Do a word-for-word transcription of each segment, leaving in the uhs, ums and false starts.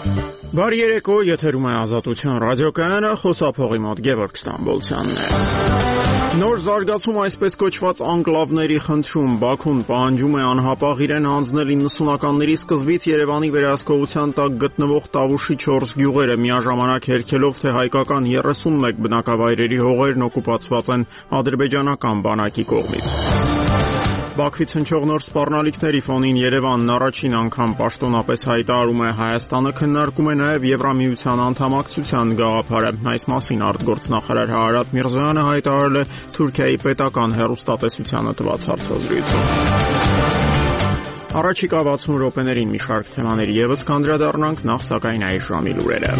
Բարի երեկո, եթերում է Ազատության ռադիոկայանը, խոսափողի մոտ Գևորգ Ստամբոլցյանն է։ Նոր զարգացում այսպես կոչված անկլավների խնդրում Բաքուն պահանջում է անհապաղ իրեն հանձնել իննսունականների սկզբից Երևանի վերահսկողության տակ գտնվող Տավուշի չորս գյուղերը, միաժամանակ հերքելով, թե հայկական երեսունմեկ բնակավայրերի հողերն օկուպացված են ադրբեջանական բանակի կողմից։ Բաքվից հնչող նոր սպառնալիքների ֆոնին Երևանն առաջին անգամ պաշտոնապես հայտարարում է Հայաստանը քննարկում է նաև Եվրամիության անդամակցության գաղափարը։ Այս մասին արտգործնախարար Հարարատ Միրզոյանը հայտարարել է Թուրքիայի պետական հեռուստատեսությանը տված հարցազրույցում։ Առաջիկա վաթսուն րոպեներին մի շարք թեմաների ևս կանդրադառնանք, նախ սակայն այս ժամի լուրերը։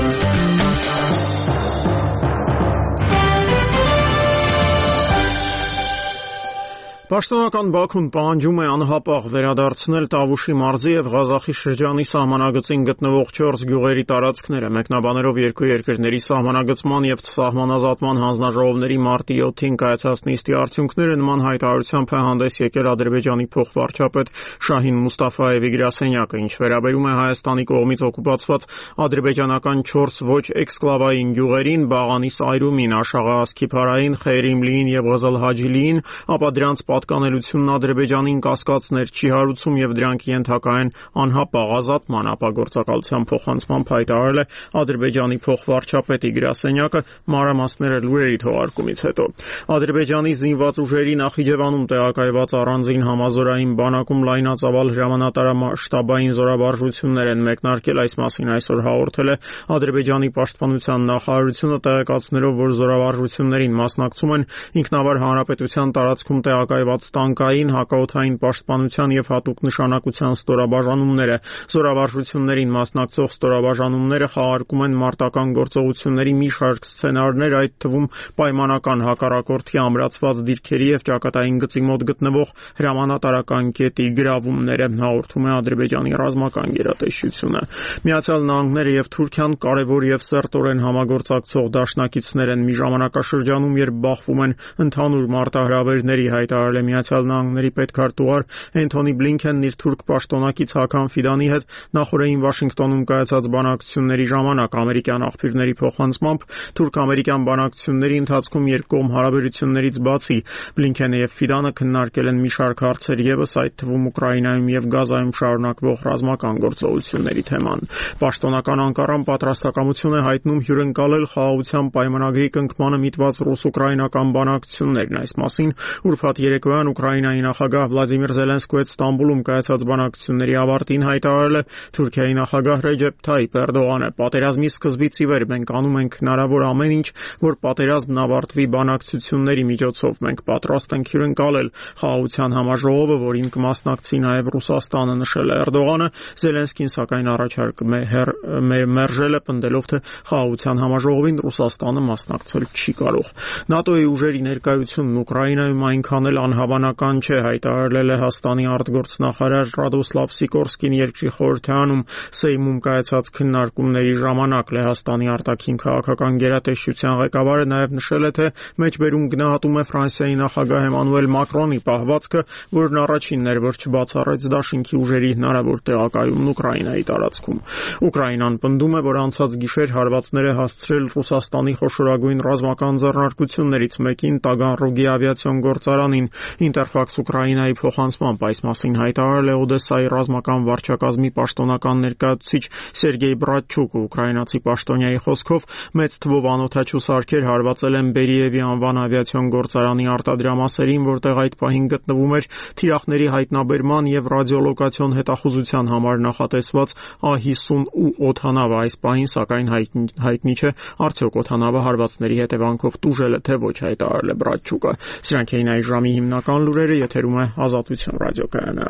Պաշտոնական Բաքուն պահանջում է անհապաղ վերադարձնել Տավուշի մարզի եւ Ղազախի շրջանի սահմանագծին գտնվող չորս գյուղերի տարածքները։ Մեկնաբանելով երկու երկրների սահմանագծման եւ սահմանազատման հանձնաժողովների մարտի յոթին կայացած նիստի արդյունքները նման հայտարարությամբ է հանդես եկել Ադրբեջանի փոխվարչապետ Շահին Մուստաֆաևի գրասենյակը, ինչ վերաբերում է Հայաստանի կողմից օկուպացված ադրբեջանական չորս ոչ էքսկլավային գյուղերին՝ Բաղանի Սայրումին, Աշաղահասքի Փարային, Խեյրիմլիին եւ Ղզլհաջիլիին, ապա դրանց պատկանելությունն Ադրբեջանին կասկածներ չի հարուցում եւ դրանք ենթակա են անհապաղ ազատման, ապա գործակալության փոխանցման հայտարարել է Ադրբեջանի փոխվարչապետի գրասենյակը մանրամասները լուրերի թողարկումից հետո։ Ադրբեջանի զինված ուժերի Նախիջևանում տեղակայված առանձին համազորային բանակում լայնածավալ հրամանատարամասշտաբային զորավարժություններ են մեկնարկել, այս մասին այսօր հաղորդել է Ադրբեջանի պաշտպանության նախարարությունը, տեղեկացնելով, որ զորավարժություններին մասնակցում են ինքնավար հանրապետության տարածքում տեղակայված տանկային, հակաօդային պաշտպանության եւ հատուկ նշանակության ստորաբաժանումները։ Զորավարժություններին մասնակցող ստորաբաժանումները խաղարկում են մարտական գործողությունների մի շարք սցենարներ, այդ թվում պայմանական հակառակորդի ամրացված դիրքերի եւ ճակատային գծի մոտ գտնվող հրամանատարական կետի գրավումները, հաղորդում է Ադրբեջանի ռազմական գերատեսչությունը։ Միացյալ Նահանգները եւ Թուրքիան կարևոր եւ սերտորեն համագործակցող դաշնակիցներ են մի ժամանակաշրջանում, երբ բախվում են ընդհանուր մարտահրավերների, հայտարարել է Միացյալ Նահանգների պետքարտուղար Էնթոնի Բլինքենն իր թուրք պաշտոնակից Հական Ֆիդանի հետ նախորդին Վաշինգտոնում կայացած բանակցությունների ժամանակ։ Ամերիկյան աղբյուրների փոխանցմամբ թուրք-ամերիկյան բանակցությունների ընթացքում երկկողմ հարաբերություններից բացի Բլինքենը եւ Ֆիդանը քննարկել են մի շարք հարցեր ևս, այդ թվում Ուկրաինայում եւ Գազայում շարունակվող ռազմական գործողությունների թեման։ Պաշտոնական Անկարան պատրաստակամություն է հայտնում հյուրընկալել խաղաղության պայմանագրի կնքմանը միտված ռուս-ուկրաինական բանակցություններն։ Այս մասին ուրբաթ երեկոյան Ուկրաինայի նախագահ Վլադիմիր Զելենսկու հետ Ստամբուլում կայացած բանակցությունների ավարտին հայտարարել է Թուրքիայի նախագահ Ռեջեփ Թայիփ Էրդողանը։ Պատերազմի սկզբից ի վեր մենք անում ենք հնարավոր ամեն ինչ, որ պատերազմն ավարտվի բանակցությունների միջոցով։ Մենք պատրաստ ենք հյուրընկալել խաղաղության համաժողովը, որին կմասնակցի նաև Ռուսաստանը, նշել է Էրդողանը։ Զելենսկին սակայն առաջարկում է մերժել է, պնդելով, թե խաղաղության համաժողովին Ռուսաստանը մասնակցել չի կարող։ ՆԱՏՕ-ի ուժերի ներկայությունն Ուկրաինայում այնքան էլ անհավանական չէ, հայտարարել է Լեհաստանի արտգործնախարար Ռադոսլավ Սիկորսկին երկրի խորհրդարանում Սեյմում կայացած քննարկումների ժամանակ։ Լեհաստանի արտաքին քաղաքական գերատեսչության ղեկավարը նաև նշել է, թե մեջբերում գնահատում է Ֆրանսիայի նախագահ Էմանուել Մակրոնի պահվածքը, որն առաջինն էր, որ չբացառեց դաշինքի ուժերի հնարավոր տեղակայումն Ուկրաինայի տարածքում։ Ուկրաինան պնդում է, որ անցած գիշեր հարվածներ է հասցրել Ռուսաստանի խոշորագույն ռազմական ձեռնարկություններից մեկին Տագանրոգի ավիացիոն գործարանին։ Ինտերֆաքս Ուկրաինայի փոխանցմամբ այս մասին հայտարարել է Օդեսայի ռազմական վարչակազմի պաշտոնական ներկայացուցիչ Սերգեյ Բրատչուկը։ Ուկրաինացի պաշտոնյայի խոսքով մեծ թվով անօդաչու սարքեր հարվածել են Բերիևի անվան ավիացիոն գործարանի արտադրամասերին, որտեղ այդ պահին գտնվում էր թիրախների հայտնաբերման եւ ռադիոլոկացիոն հետախուզության համար նախատեսված A հիսուն օդանավը։ Այս պահին սակայն հայտնի չէ, արդյոք օդանավը հարվածների հետևանքով տուժել է թե ոչ, հայտարարել է Բրատչուկը։ Սրանք էին այս ժամի հիմնական լուրերը, եթերում է Ազատություն ռադիոկայանը։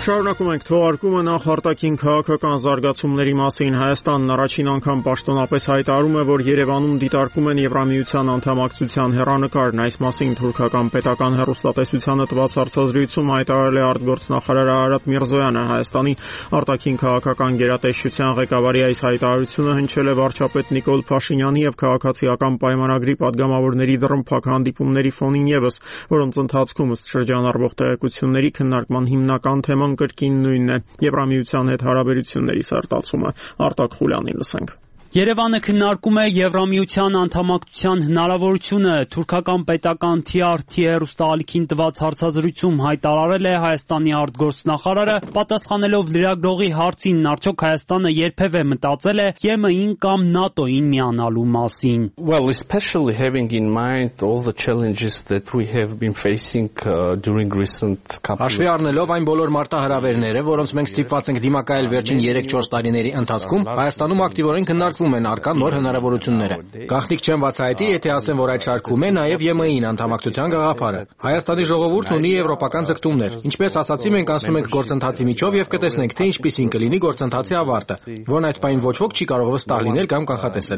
Շարունակում ենք թողարկումը նախ արտաքին քաղաքական զարգացումների մասին. Հայաստանն առաջին անգամ պաշտոնապես հայտարարում է, որ Երևանում դիտարկում են Եվրամիության անդամակցության հեռանկարն. այս մասին թուրքական պետական հեռուստատեսությանը տված հարցազրույցում հայտարարել է արտգործնախարար Արարատ Միրզոյանը. Հայաստանի արտաքին քաղաքական գերատեսչության ղեկավարի այս հայտարարությունը հնչել է վարչապետ Նիկոլ Փաշինյանի եւ քաղաքացիական պայմանագրի падգամավորների դռնփակ հանդիպումների ֆոնին եւս, որոնց ընթացքում ըստ շրջանառվող տեղեկությունների քննարկման հիմնական թեման կրկին նույնն է՝ Եվրամիության հետ հարաբերությունների սերտացումը. Արտակ Խուլյանին լսենք. Երևանը քննարկում է Եվրամիության անդամակցության հնարավորությունը. Թուրքական պետական Թի Ար Թի հեռուստաալիքին տված հարցազրույցում հայտարարել է Հայաստանի արտգործնախարարը, պատասխանելով լրագրողի հարցին, արդյոք Հայաստանը երբևէ մտածել է Ե Մ Ին կամ ՆԱՏՕ-ին միանալու մասին. Well, especially having in mind all the challenges that we have been facing uh, during recent couple Հաշվի առնելով այն բոլոր մարտահրավերները, որոնց մենք ստիպված ենք դիմակայել վերջին երեք-չորս տարիների ընթացքում, Հայաստանում ակտիվորեն քննարկվում են արկա նոր հնարավորությունները։ Գաղտնիք չեմ բացահայտի, եթե ասեմ, որ այդ շարքում է նաև Ե Մ Ին անդամակցության գաղափարը։ Հայաստանի ժողովուրդն ունի եվրոպական ձգտումներ։ Ինչպես ասացի, մենք անցնում ենք գործընթացի միջով եւ կտեսնենք, թե ինչպիսին կլինի գործընթացի ավարտը, որն այդ պահին ոչ ոք չի կարող վստահ լինել կամ կանխատեսել։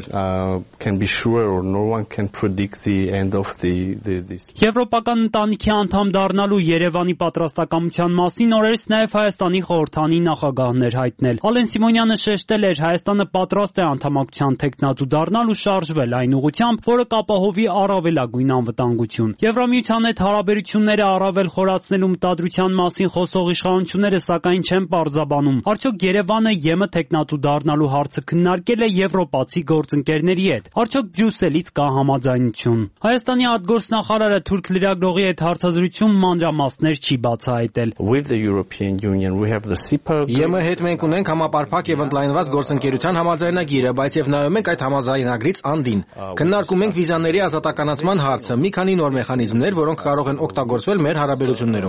Եվրոպական ընտանիքի անդամ դառնալու Երևանի պատրաստակամության մասին օրերս նաև Հայաստանի խորհրդանի նախագահն էր հայտնել։ Ալեն Սիմոնյանը շեշտել էր, Հայաստանը պատրաստ է անդամակցության թեկնածու դառնալ ու շարժվել այն ուղղությամբ, որը կապահովի առավելագույն անվտանգություն։ Եվրամիության հետ հարաբերությունները առավել խորացնելու մտադրության մասին խոսող իշխանությունները սակայն չեն պարզաբանում, արդյոք Երևանը Ե Մ թեկնածու դառնալու հարցը քննարկել է եվրոպացի գործընկերների հետ, արդյոք Բրյուսելից կա համաձայնություն։ Հայաստանի արտգործնախարարը թուրք լրագրողի հետ հարցազրույցում մանրամասներ չի բացահայտել։ Ե Մ հետ մենք ունենք համապարփակ եւ ընդլայնված գործընկերության համաձայնագիրը, բայց եւ նայում ենք այդ համաձայնագրից անդին։ Քննարկում ենք վիզաների ազատականացման հարցը, մի քանի նոր մեխանիզմներ, որոնք կարող են օգտագործվել մեր հարաբերություններում։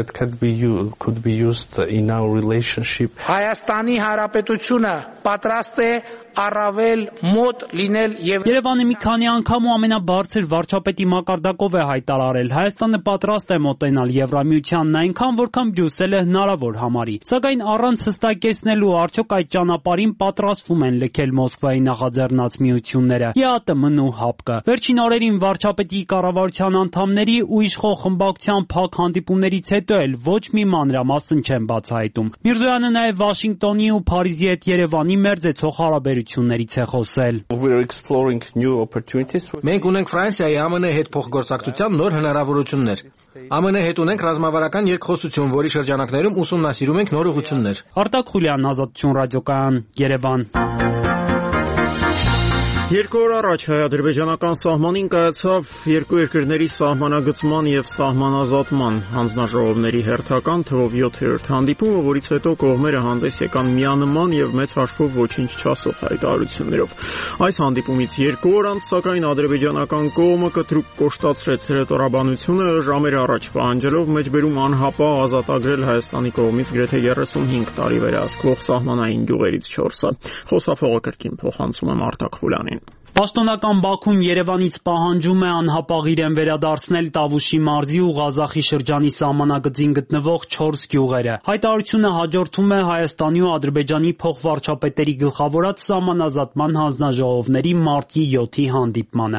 Հայաստանի Հանրապետությունը պատրաստ է առավել մոտ լինել եւ Երևանը մի քանի անգամ ու ամենաբարձր վարչապետի մակարդակով է հայտարարել, Հայաստանը պատրաստ է մոտենալ Եվրամիությանն այնքան, որքան Բրյուսելը հնարավոր համարի։ Սակայն առանց հստակեցնելու, արդյոք այդ ճանապարհին պատրաստվում են լքել Մոսկվայի նախաձեռնած միությունները՝ Ե Ա Տը Մ-ն ու Հ ԱՊԿ-ը։ Վերջին օրերին վարչապետի կառավարության անդամների ու իշխող խմբակցության փակ հանդիպումներից հետո էլ ոչ մի մանրամասն չեն բացահայտում։ Միրզոյանը նաև Վաշինգտոնի ու Փարիզի հետ Երևանի մերձեցող հարաբերություններից է խոսել։ Մենք ունենք Ֆրանսիայի Ամն հետ փոխգործակցության նոր հնարավորություններ։ Ամն հետ ունենք ռազմավարական երկխոսություն, որի շրջանակներում ուսումնասիրում ենք նոր ուղղություններ։ Արտակ Խուլյան, Ազատություն ռադիոկայան, Երևան։ Երկու օր առաջ հայ-ադրբեջանական սահմանին կայացավ երկու երկրների սահմանագծման եւ սահմանազատման հանձնաժողովների հերթական թվով յոթերորդ հանդիպումը, որից հետո կողմերը հանդես եկան միանման եւ մեծ հաշվով ոչինչ չասող հայտարարություններով։ Այս հանդիպումից երկու օր անց, սակայն ադրբեջանական կողմը կտրուկ կոշտացրեց հրետորաբանությունը, ժամեր առաջ պահանջելով մեջբերում անհապաղ ազատագրել Հայաստանի կողմից գրեթե երեսունհինգ տարի վերահսկվող սահմանային գյուղերից չորսը։ Խոսափողը կրկին փոխանցում եմ Արտակ Խուլյանին։ Պաշտոնական Բաքուն Երևանից պահանջում է անհապաղ իրեն վերադարձնել Տավուշի մարզի ու Ղազախի շրջանի սահմանագծին գտնվող չորս գյուղերը։ Հայտարարությունը հաջորդում է Հայաստանի ու Ադրբեջանի փոխվարչապետերի գլխավորած սահմանազատման հանձնաժողովների մարտի յոթի հանդիպմանը։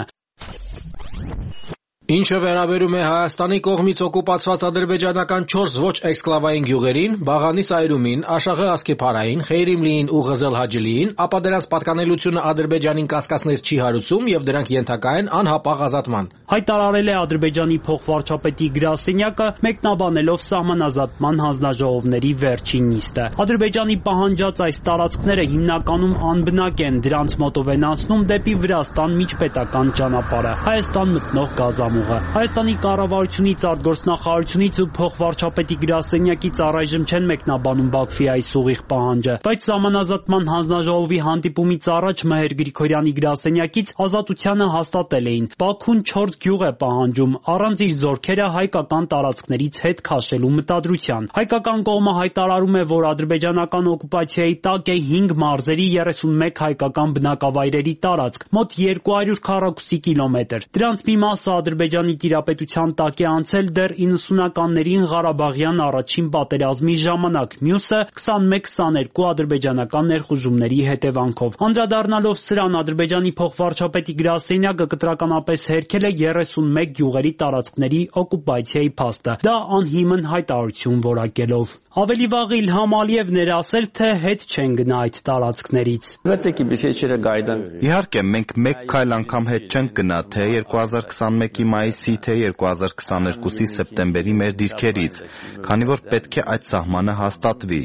Ինչը վերաբերում է Հայաստանի կողմից օկուպացված ադրբեջանական չորս ոչ էքսկլավային գյուղերին, Բաղանի Սայրումին, Աշախը Ասկեփարային, Խեյրիմլիին ու Ղզել Հաջլիին, ապա դրանց պատկանելությունը Ադրբեջանին կասկածներ չի հարուցում եւ դրանք ենթակա են անհապաղ ազատման։ Հայտարարել է Ադրբեջանի փոխվարչապետի գրասենյակը, մեկնաբանելով սահմանազատման հանձնաժողովների վերջին նիստը։ Ադրբեջանի պահանջած այս տարածքները հիմնականում անբնակ են, դրանց մոտով են անցնում դեպի Վրաստան միջպետական ճանապարհը, Հայաստան մտնող գազամուղը։ Հայաստանի կառավարությունից, արտգործնախարարությունից ու փոխվարչապետի գրասենյակից առայժմ չեն մեկնաբանում Բաքվի այս ուղիղ պահանջը, բայց սահմանազատման հանձնաժողովի հանդիպումից առաջ Մհեր Գրիգորյանի գրասենյակից Ազատությանը հաստատել էին, Բաքուն չորս գյուղ է պահանջում առանց իր զորքերը հայկական տարածքներից հետ քաշելու մտադրության։ Հայկական կողմը հայտարարում է, որ ադրբեջանական օկուպացիայի տակ է հինգ մարզերի երեսունմեկ հայկական բնակավայրերի տարածք, մոտ երկու հարյուր քառակուսի կիլոմետր։ Դրանց մի մասը ադրբեջանական Ադրբեջանի տիրապետության տակ է անցել դեռ իննսունականներին Ղարաբաղյան առաջին պատերազմի ժամանակ, մյուսը քսանմեկ քսաներկու ադրբեջանական ներխուժումների հետևանքով։ Անդրադառնալով սրան, Ադրբեջանի փոխվարչապետի գրասենյակը կտրականապես հերքել է երեսունմեկ գյուղերի տարածքների օկուպացիայի փաստը, դա անհիմն հայտարարություն որակելով։ Ավելի վաղ Իլհամ Ալիևն էր ասել, թե հետ չեն գնա այդ տարածքներից։ Իհարկե, մենք մեկ քայլ անգամ հետ չենք գնա, թե երկու հազար քսանմեկի մայիսի, թե երկու հազար քսաներկուսի սեպտեմբերի մեր դիրքերից, քանի որ պետք է այդ սահմանը հաստատվի։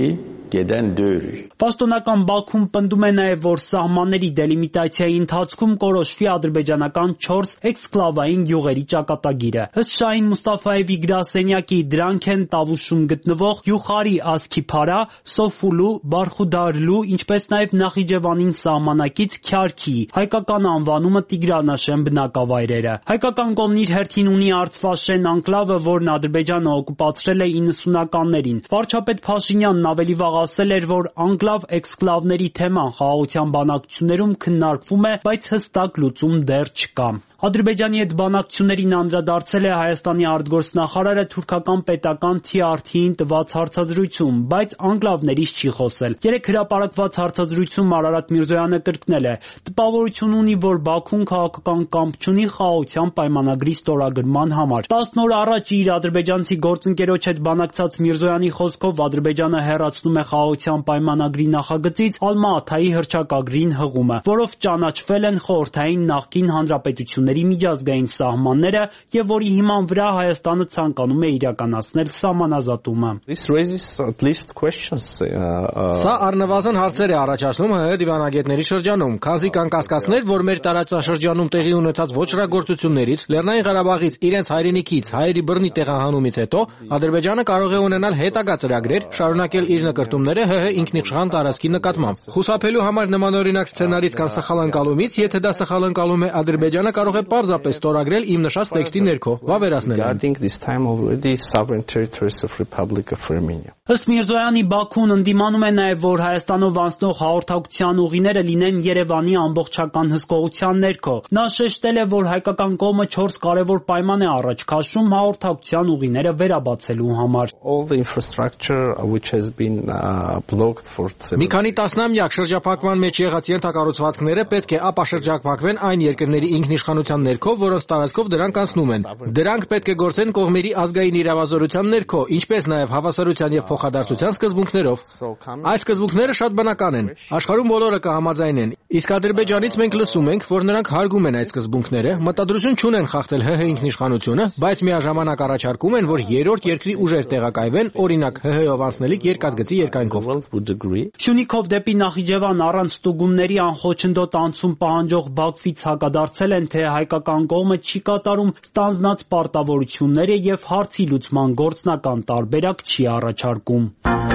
Պաշտոնական Բաքուն պնդում է նաև, որ սահմանների դելիմիտացիայի ընթացքում կորոշվի ադրբեջանական չորս էքսկլավային գյուղերի ճակատագիրը։ Ըստ Շահին Մուստաֆայևի գրասենյակի, դրանք են Տավուշում գտնվող Յուխարի Ասքիփարա, Սոֆուլու, Բարխուդարլու, ինչպես նաև Նախիջևանին սահմանակից Քյարքի, հայկական անվանումը Տիգրանաշեն բնակավայրերը։ Հայկական կողմն իր հերթին ունի Արցվաշեն անկլավը, որն Ադրբեջանը օկուպացրել է իննսունականներին։ Վարչապետ Փաշինյանն ավելի վաղ ասել էր, որ անկլավ-էքսկլավների թեման խաղաղության բանակցություններում քննարկվում է, բայց հստակ լուծում դեռ չկա։ Ադրբեջանի հետ բանակցություններին անդրադարձել է Հայաստանի արտգործնախարարը թուրքական պետական T R T-ին տված հարցազրույցում, բայց անկլավներից չի խոսել։ Երեք հրապարակված հարցազրույցում Արարատ Միրզոյանը կրկնել է. տպավորություն ունի, որ Բաքուն քաղաքական կամք չունի խաղաղության պայմանագրի ստորագրման համար։ տասն օր առաջ իր ադրբեջանցի գործընկերոջ հետ բանակցած Միրզոյանի խոսքով Ադրբեջանը հեռացնում է խաղաղության պայմանագրի նախագծից Ալմա-Աթայի հռչակագրին հղումը, որով ճանաչվել են խորհրդային նախկին հանրապետությունների միջազգային սահմանները եւ որի հիման վրա Հայաստանը ցանկանում է իրականացնել սահմանազատումը։ Սա առնվազն հարցեր է առաջացնում ՀՀ դիվանագետների շրջանում, քանզի կան կասկածներ, որ մեր տարածաշրջանում տեղի ունեցած ոչռագործություններից, Լեռնային Ղարաբաղից իրենց հայրենիքից հայերի բռնի տեղահանումից հետո Ադրբեջանը կարող է ունենալ հետագա ծրագրեր, շարունակել իր նկրտումները ՀՀ ինքնիշխան տարածքի նկատմամբ։ Խուսափելու համար նմանօրինակ սցենարից կամ սխալ ընկալումից, եթե դա սխալ ընկալում է, Ադրբեջանը կարող է պարզապես ստորագրել իմ նշած տեքստի ներքո, վավերացնել այն։ Ըստ Միրզոյանի, Բաքուն ընդդիմանում է նաև, որ Հայաստանով անցնող հաղորդակցության ուղիները լինեն Երևանի ամբողջական հսկողության ներքո։ Նա շեշտել է, որ հայկական կողմը չորս կարևոր պայման է առաջ քաշում հաղորդակցության ուղիները վերաբացելու համար։ Մի քանի տասնամյակ շրջափակման մեջ եղած ենթակառուցվածքները պետք է ապաշրջափակվեն այն երկրների ինքնիշխանության ներքո, որոնց տարածքով դրանք անցնում են։ Դրանք պետք է գործեն կողմերի ազգային իրավազորության ներքո, ինչպես նաև հավասարության եւ փոխադարձության սկզբունքներով։ Այս սկզբունքները շատ բնական են։ Աշխարհում բոլորը կհամաձայնեն։ Իսկ Ադրբեջանից մենք լսում ենք, որ նրանք հարգում են այդ սկզբունքները, մտադրություն չունեն խախտել ՀՀ ինքնիշխանությունը, բայց միաժամանակ առաջարկում են, որ երրորդ երկրի ուժեր տեղակայվեն, օրինակ ՀՀ-ով անցնելիք երկաթգծի երկայնքով։ Սյունիքով դեպի Նախիջևան առանց ստուգումների անխոչնդոտ անցում պահանջող Բաքվից հակադարձել են, թե հայկական կողմը չի կատարում ստանձնած պարտավորությունները եւ հարցի լուծման գործնական տարբերակ չի առաջարկում։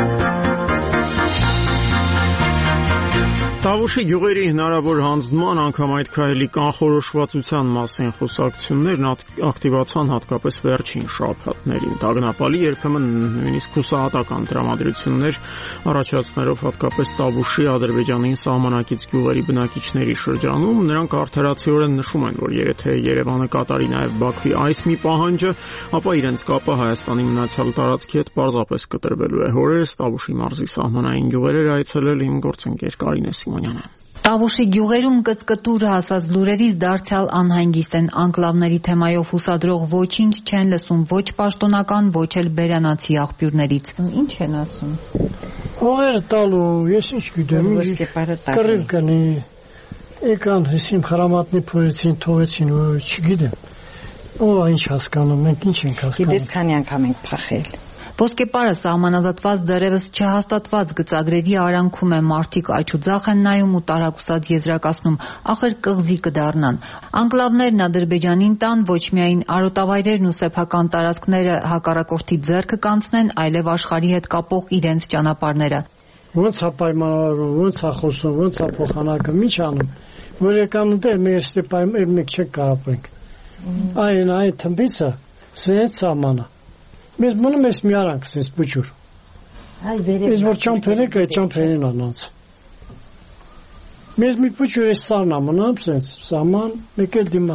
Տավուշի գյուղերի հնարավոր հանձնման, անգամ այդ քայլի կանխորոշվածության մասին խոսակցություններն ակտիվացան հատկապես վերջին շաբաթներին։ Տագնապալի երբեմն նույնիսկ հուսահատական տրամադրություններ առաջացնելով հատկապես Տավուշի Ադրբեջանին սահմանակից գյուղերի բնակիչների շրջանում, նրանք արդարացիորեն նշում են, որ եթե Երևանը կատարի նաև Բաքվի այս մի պահանջը, ապա իրենց կապը Հայաստանի մնացյալ տարածքի հետ պարզապես կտրվելու է։ Հորերս Տավուշի մարզի սահմանային գյուղեր այցելել իմ գործընկեր Կարինե Սիմոնյանը։ Տավուշի գյուղերում կծկտուր հասած լուրերից դարձյալ անհանգիստ են։ Անկլավների թեմայով հուսադրող ոչինչ չեն լսում ոչ պաշտոնական, ոչ էլ բերանացի աղբյուրներից։ Ինչ են ասում։ Ո՞ր տալու, ես ինչ գիտեմ, կռիվ կանի, եկան հեսիմ խրամատնի փորեցին, թողեցին, չգիտեմ։ Ո՞վ ինչ հասկանում, մենք ինչ ենք հասկանում։ Գիտես քանի անգամ ենք փախել։ Ոսկեպարը սահմանազատված դեռևս չհաստատված գծագրերի արանքում է, մարդիկ աչուձախ են նայում ու տարակուսած եզրակացնում, ախր կղզի կդառնան։ Անկլավներն Ադրբեջանին տան, ոչ միայն արոտավայրերն ու սեփական տարածքները հակառակորդի ձեռքը կանցնեն, այլև աշխարհի հետ կապող իրենց ճանապարհները։ Ոնց է պայմանավորվում, ոնց է խոսում, ոնց է փոխանակում, ինչ անում, որ եկան դե մեր ստեպայմ մեկ չեք կարապենք։ Այն այն թմբիցը, սենց սահմանը։ Մեզ մնում ես մի արանք, սենց բուջուր։ Ես որ ճամփեն եք, այդ ճամփերին անանց։ Մեզ մի բուջուր ես սարնա մնամ, սենց սահման, մեկ էլ դիմացի։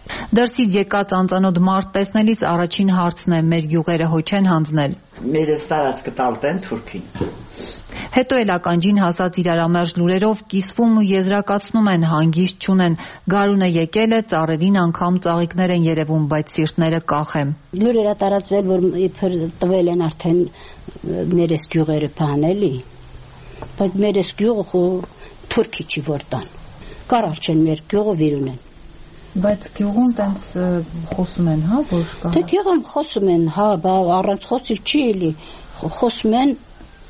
Դրսից եկած անծանոթ մարդ տեսնելիս առաջին հարցն է՝ մեր գյուղերը հո չեն հանձնել։ Մեր ստարածքը տալտեն Թուրքին։ Հետո էլ ականջին հասած իրարամերժ լուրերով կիսվում ու եզրակացնում են, հանգիստ չունեն։ Գարունը եկել է, ծառերին անգամ ծաղիկներ են երևում, բայց սիրտները կախ է։ Լուրերը տարածվել, որ իբր տվել են արդեն մերես գյուղերը բանելի, բայց մերես գյուղը Թուրքի չի որ տան։ Կարալ չեն մեր գյուղը վիրունեն։ Բայց գյուղում տենց խոսում են, հա, որ կա։ Դե գյուղում խոսում են, հա, բա առանց խոսիլ չի էլի։ Խոսում են,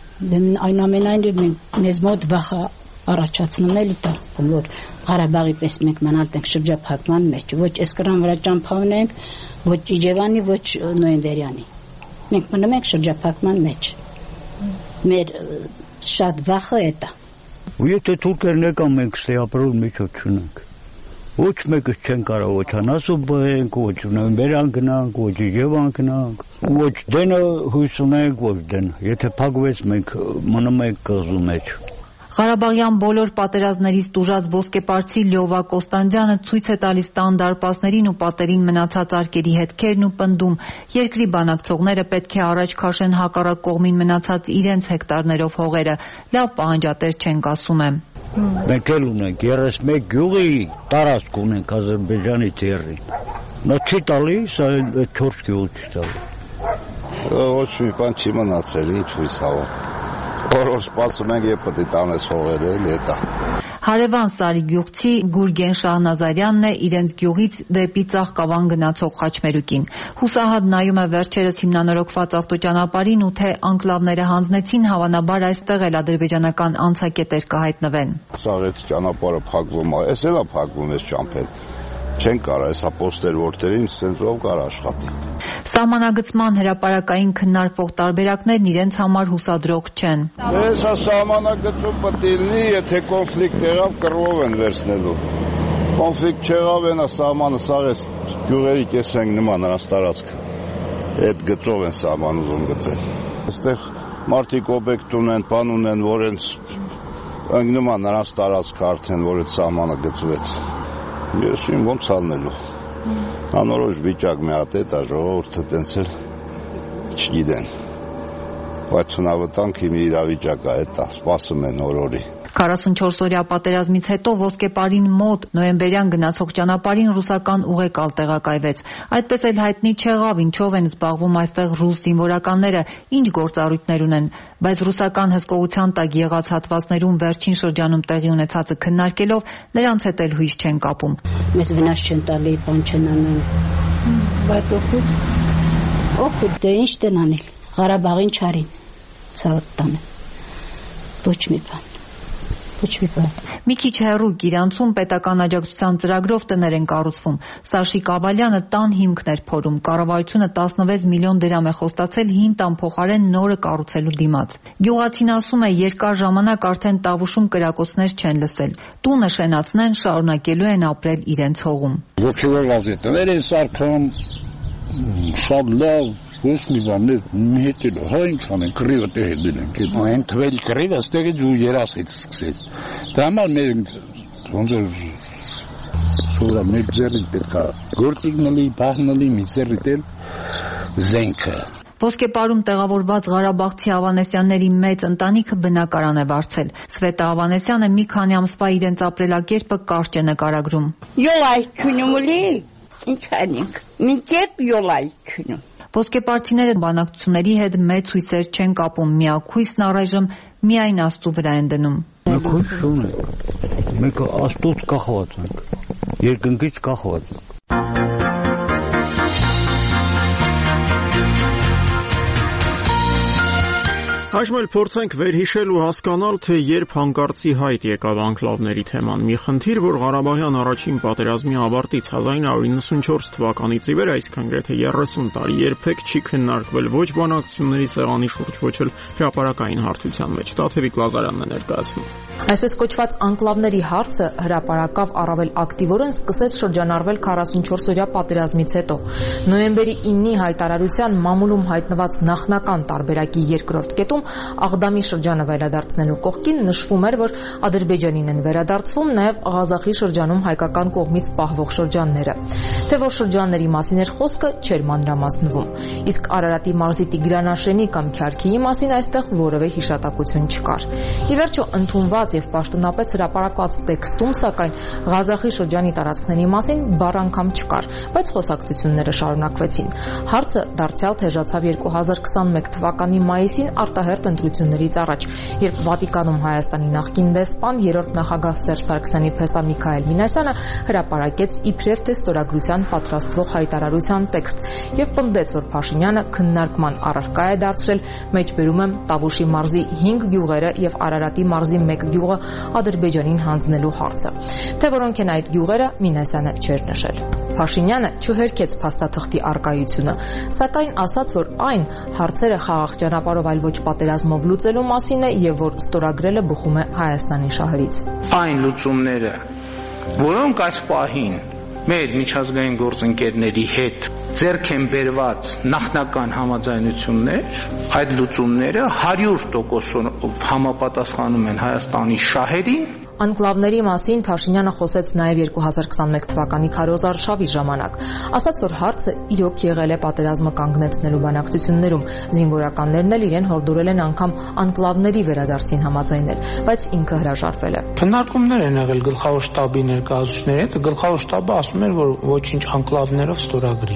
այն ամենայն մեզ մոտ վախը առաջացնում էլի դա, որ Ղարաբաղի պես մենք մնալ ենք շրջափակման մեջ, ոչ Էսկրան վրա ճամփան ենք, ոչ Իջևանի, ոչ Նոյեմբերյանի։ Մենք մնում ենք շրջափակման մեջ։ Մեր շատ վախը է դա։ Ու եթե թուրքերն եկան, մենք ստե ապրող միջոց չունենք։ Ոչ մեկը չեն կարող ոչ անասու բենք, ոչ Նոյեմբերյան գնանք, ոչ Իջևան գնանք, ոչ դենը հույս ունենք, ոչ դենը։ Եթե փակվեց, մենք մնում ենք կղզու մեջ։ Ղարաբաղյան բոլոր պատերազմներից տուժած ոսկեպարծի Լյովա Կոստանդյանը ցույց է տալիս տան դարպասներին ու պատերին մնացած արկերի հետքերն ու պնդում՝ երկրի բանակցողները պետք է առաջ քաշեն հակառակ կողմին մնացած իրենց հեկտարներով հողերը, լավ պահանջատեր չենք, ասում է։ Մենք էլ ունենք երեսմեկ գյուղի տարածք ունենք Ադրբեջանի թերին։ Նա չի տալիս, այլ չորս գյուղ չի տալիս։ Ոչ մի բան չի մնացել, ինչ հույս հաղ։ Որ սպասում ենք, երբ պետք է տանես հողերը, հետա։ Հարևան Սարիգյուղցի Գուրգեն Շահնազարյանն է իրենց գյուղից դեպի Ծաղկավան գնացող խաչմերուկին։ Հուսահատ նայում է վերջերս հիմնանորոգված ավտոճանապարհին ու թե անկլավները հանձնեցին, հավանաբար այստեղ էլ ադրբեջանական անցակետեր կհայտնվեն։ Սաղեց ճանապարհը փակվում է, էս էլ է փակվում էս ճամփեր։ Չեն կարող, հեսա պոստեր որտերին սենսով կար աշխատի։ Սահմանագծման հրապարակային քննարկվող տարբերակներն իրենց համար հուսադրող չեն։ Հեսա սահմանագծում պետք է լինի, եթե կոնֆլիկտ եղավ, կռվով են վերցնելու։ Կոնֆլիկտ չեղավ, ենա սահմանը սաղես գյուղերի կեսենք նման նրանց տարածքը։ Այդ գծով են սահման ուզում գծել։ Այստեղ մարդիկ օբյեկտ ունեն, բան ունեն, որ են ընկնման նրանց տարածքը արդեն, որ այդ սահմանը գծվեց։ Ես իմ ոնց անելու։ Անորոշ վիճակ մի հատ է, դա ժողովուրդը տենց էլ չգիտեն։ Բայց հնավտանքի մի իրավիճակ է, դա սպասում են օրորի։ քառասունչորս օրյա պատերազմից հետո ոսկեպարին մոտ նոյեմբերյան գնացող ճանապարհին ռուսական ուղեկալ տեղակայվեց։ Այդպես էլ հայտնի չեղավ ինչով են զբաղվում այստեղ ռուս զինվորականները, ինչ գործառույթներ ունեն, բայց ռուսական հսկողության տակ եղած հատվածներում վերջին շրջանում տեղի ունեցածը քննարկելով նրանց հետ էլ հույս չեն կապում։ Մեզ վնաս չեն տալի, բան չեն անում։ Բայց օգուտ։ Օգուտ դե ինչ դեն անել։ Ղարաբաղին չարին։ Ցավոտ տանը։ Ոչ մի բան։ Մի քիչ հեռու Գիրանցում պետական աջակցության ծրագրով տներ են կառուցվում։ Սաշիկ Ավալյանը տան հիմքն էր փորում։ Կառավարությունը տասնվեց միլիոն դրամ է խոստացել հին տան փոխարեն նորը կառուցելու դիմաց։ Գյուղացին ասում է, երկար ժամանակ արդեն Տավուշում կրակոցներ չեն լսել։ Տունը շենացնեն, շարունակելու են ապրել իրենց հողում։ Ոգևորված է, տներ են սարքում, շատ լավ Ոչ մի բաններ մի հետ էլ, հա ինչ անեն, կռիվը տեղ է դնենք, այն թվել կռիվը ստեղից ու երասից սկսեց։ Դա համար մեր ոնց էր սովրա մեր ձեռիտ պետք է գործիքնելի, բահնելի մի ձեռիտ էլ զենքը։ Ոսկեպարում տեղավորված Ղարաբաղցի Ավանեսյանների մեծ ընտանիքը բնակարան է վարձել։ Սվետա Ավանեսյանը մի քանի ամսվա իրենց ապրելակերպը կարճ է նկարագրում։ Յոլայ քնում ուլի, ինչ անենք, մի կերպ յոլայ քնում։ Ոսկեպարցիները բանակցությունների հետ մեծ հույսեր չեն կապում, միակույսն առայժմ միայն Աստծու վրա են դնում։ Մենք հույս չունենք, մենք Աստծուց կախված ենք, երկնքից կախված ենք։ Այժմ էլ փորձենք վերհիշել ու հասկանալ, թե երբ հանկարծի հայտ եկավ անկլավների թեման։ Մի խնդիր, որ Ղարաբաղյան առաջին պատերազմի ավարտից հազար ինը հարյուր նվաթ թվականից ի վեր, այսքան գրեթե երեսուն տարի երբեք չի քննարկվել ոչ բանակցությունների սեղանի շուրջ, ոչ էլ հրապարակային հարթության մեջ։ Տաթևիկ Լազարյանն է ներկայացնում։ Այսպես կոչված անկլավների հարցը հրապարակավ առավել ակտիվորեն սկսեց շրջանառվել քառասունչորս օրյա պատերազմից հետո։ Նոյեմբերի իննի հայտարարության մամուլում հայտնված նախնական տարբերակի երկրորդ կետում հաղորդումում Աղդամի շրջանը վերադարձնելու կողքին նշվում էր, որ Ադրբեջանին են վերադարձվում նաև Ղազախի շրջանում հայկական կողմից պահվող շրջանները։ Թե որ շրջանների մասին էր խոսքը, չէր մանրամասնվում։ Իսկ Արարատի մարզի Տիգրանաշենի կամ Քյարքիի մասին այստեղ որևէ հիշատակություն չկար։ Ի վերջո ընդունված եւ պաշտոնապես հրապարակված տեքստում, սակայն Ղազախի շրջանի տարածքների մասին բառ անգամ չկար, բայց խոսակցությունները շարունակվեցին։ Հարցը դարձյալ թեժացավ երկու հազար քսանմեկ թվականի մայիսին արտահերթ ընտրություններից առաջ, երբ Վատիկանում Հայաստանի նախկին դեսպան երրորդ նախագահ Սերժ Սարգսյանի փեսա Միքայել Մինասյանը հրապարակեց իբրև թե ստորագրության պատրաստվող հայտարարության տեքստ եւ պնդեց, որ Փաշինյանը քննարկման առարկա է դարձրել մեջբերում եմ Տավուշի մարզի հինգ գյուղերը եւ Արարատի մարզի մեկ գյուղը Ադրբեջանին հանձնելու հարցը։ Թե որոնք են այդ գյուղերը, Մինասյանը չէր նշել։ Փաշինյանը չհերքեց փաստաթղթի առկայությունը, սակայն ասաց, որ այն հարցերը խաղաղ ճանապարհով այլ ոչ պատերազմով լուծելու մասին է եւ որ ստորագրելը բխում է Հայաստանի շահերից։ Այն լուծումները, որոնք այս պահին մեր միջազգային գործընկերների հետ ձեռք են բերված նախնական համաձայնություններ, այդ լուծումները հարյուր տոկոսով համապատասխանում են Հայաստանի շահերին։ Անկլավների մասին Փաշինյանը խոսեց նաև երկու հազար քսանմեկ թվականի քարոզարշավի ժամանակ։ Ասաց, որ հարցը իրոք եղել է պատերազմը կանգնեցնելու բանակցություններում, զինվորականներն էլ իրեն հորդորել են անգամ անկլավների վերադարձին համաձայնել, բայց ինքը հրաժարվել է։ Քննարկումներ են եղել գլխավոր շտաբի ներկայացուցիչների հետ, գլխավոր շտաբը ասում էր, որ ոչինչ անկլավներով ստորագրի։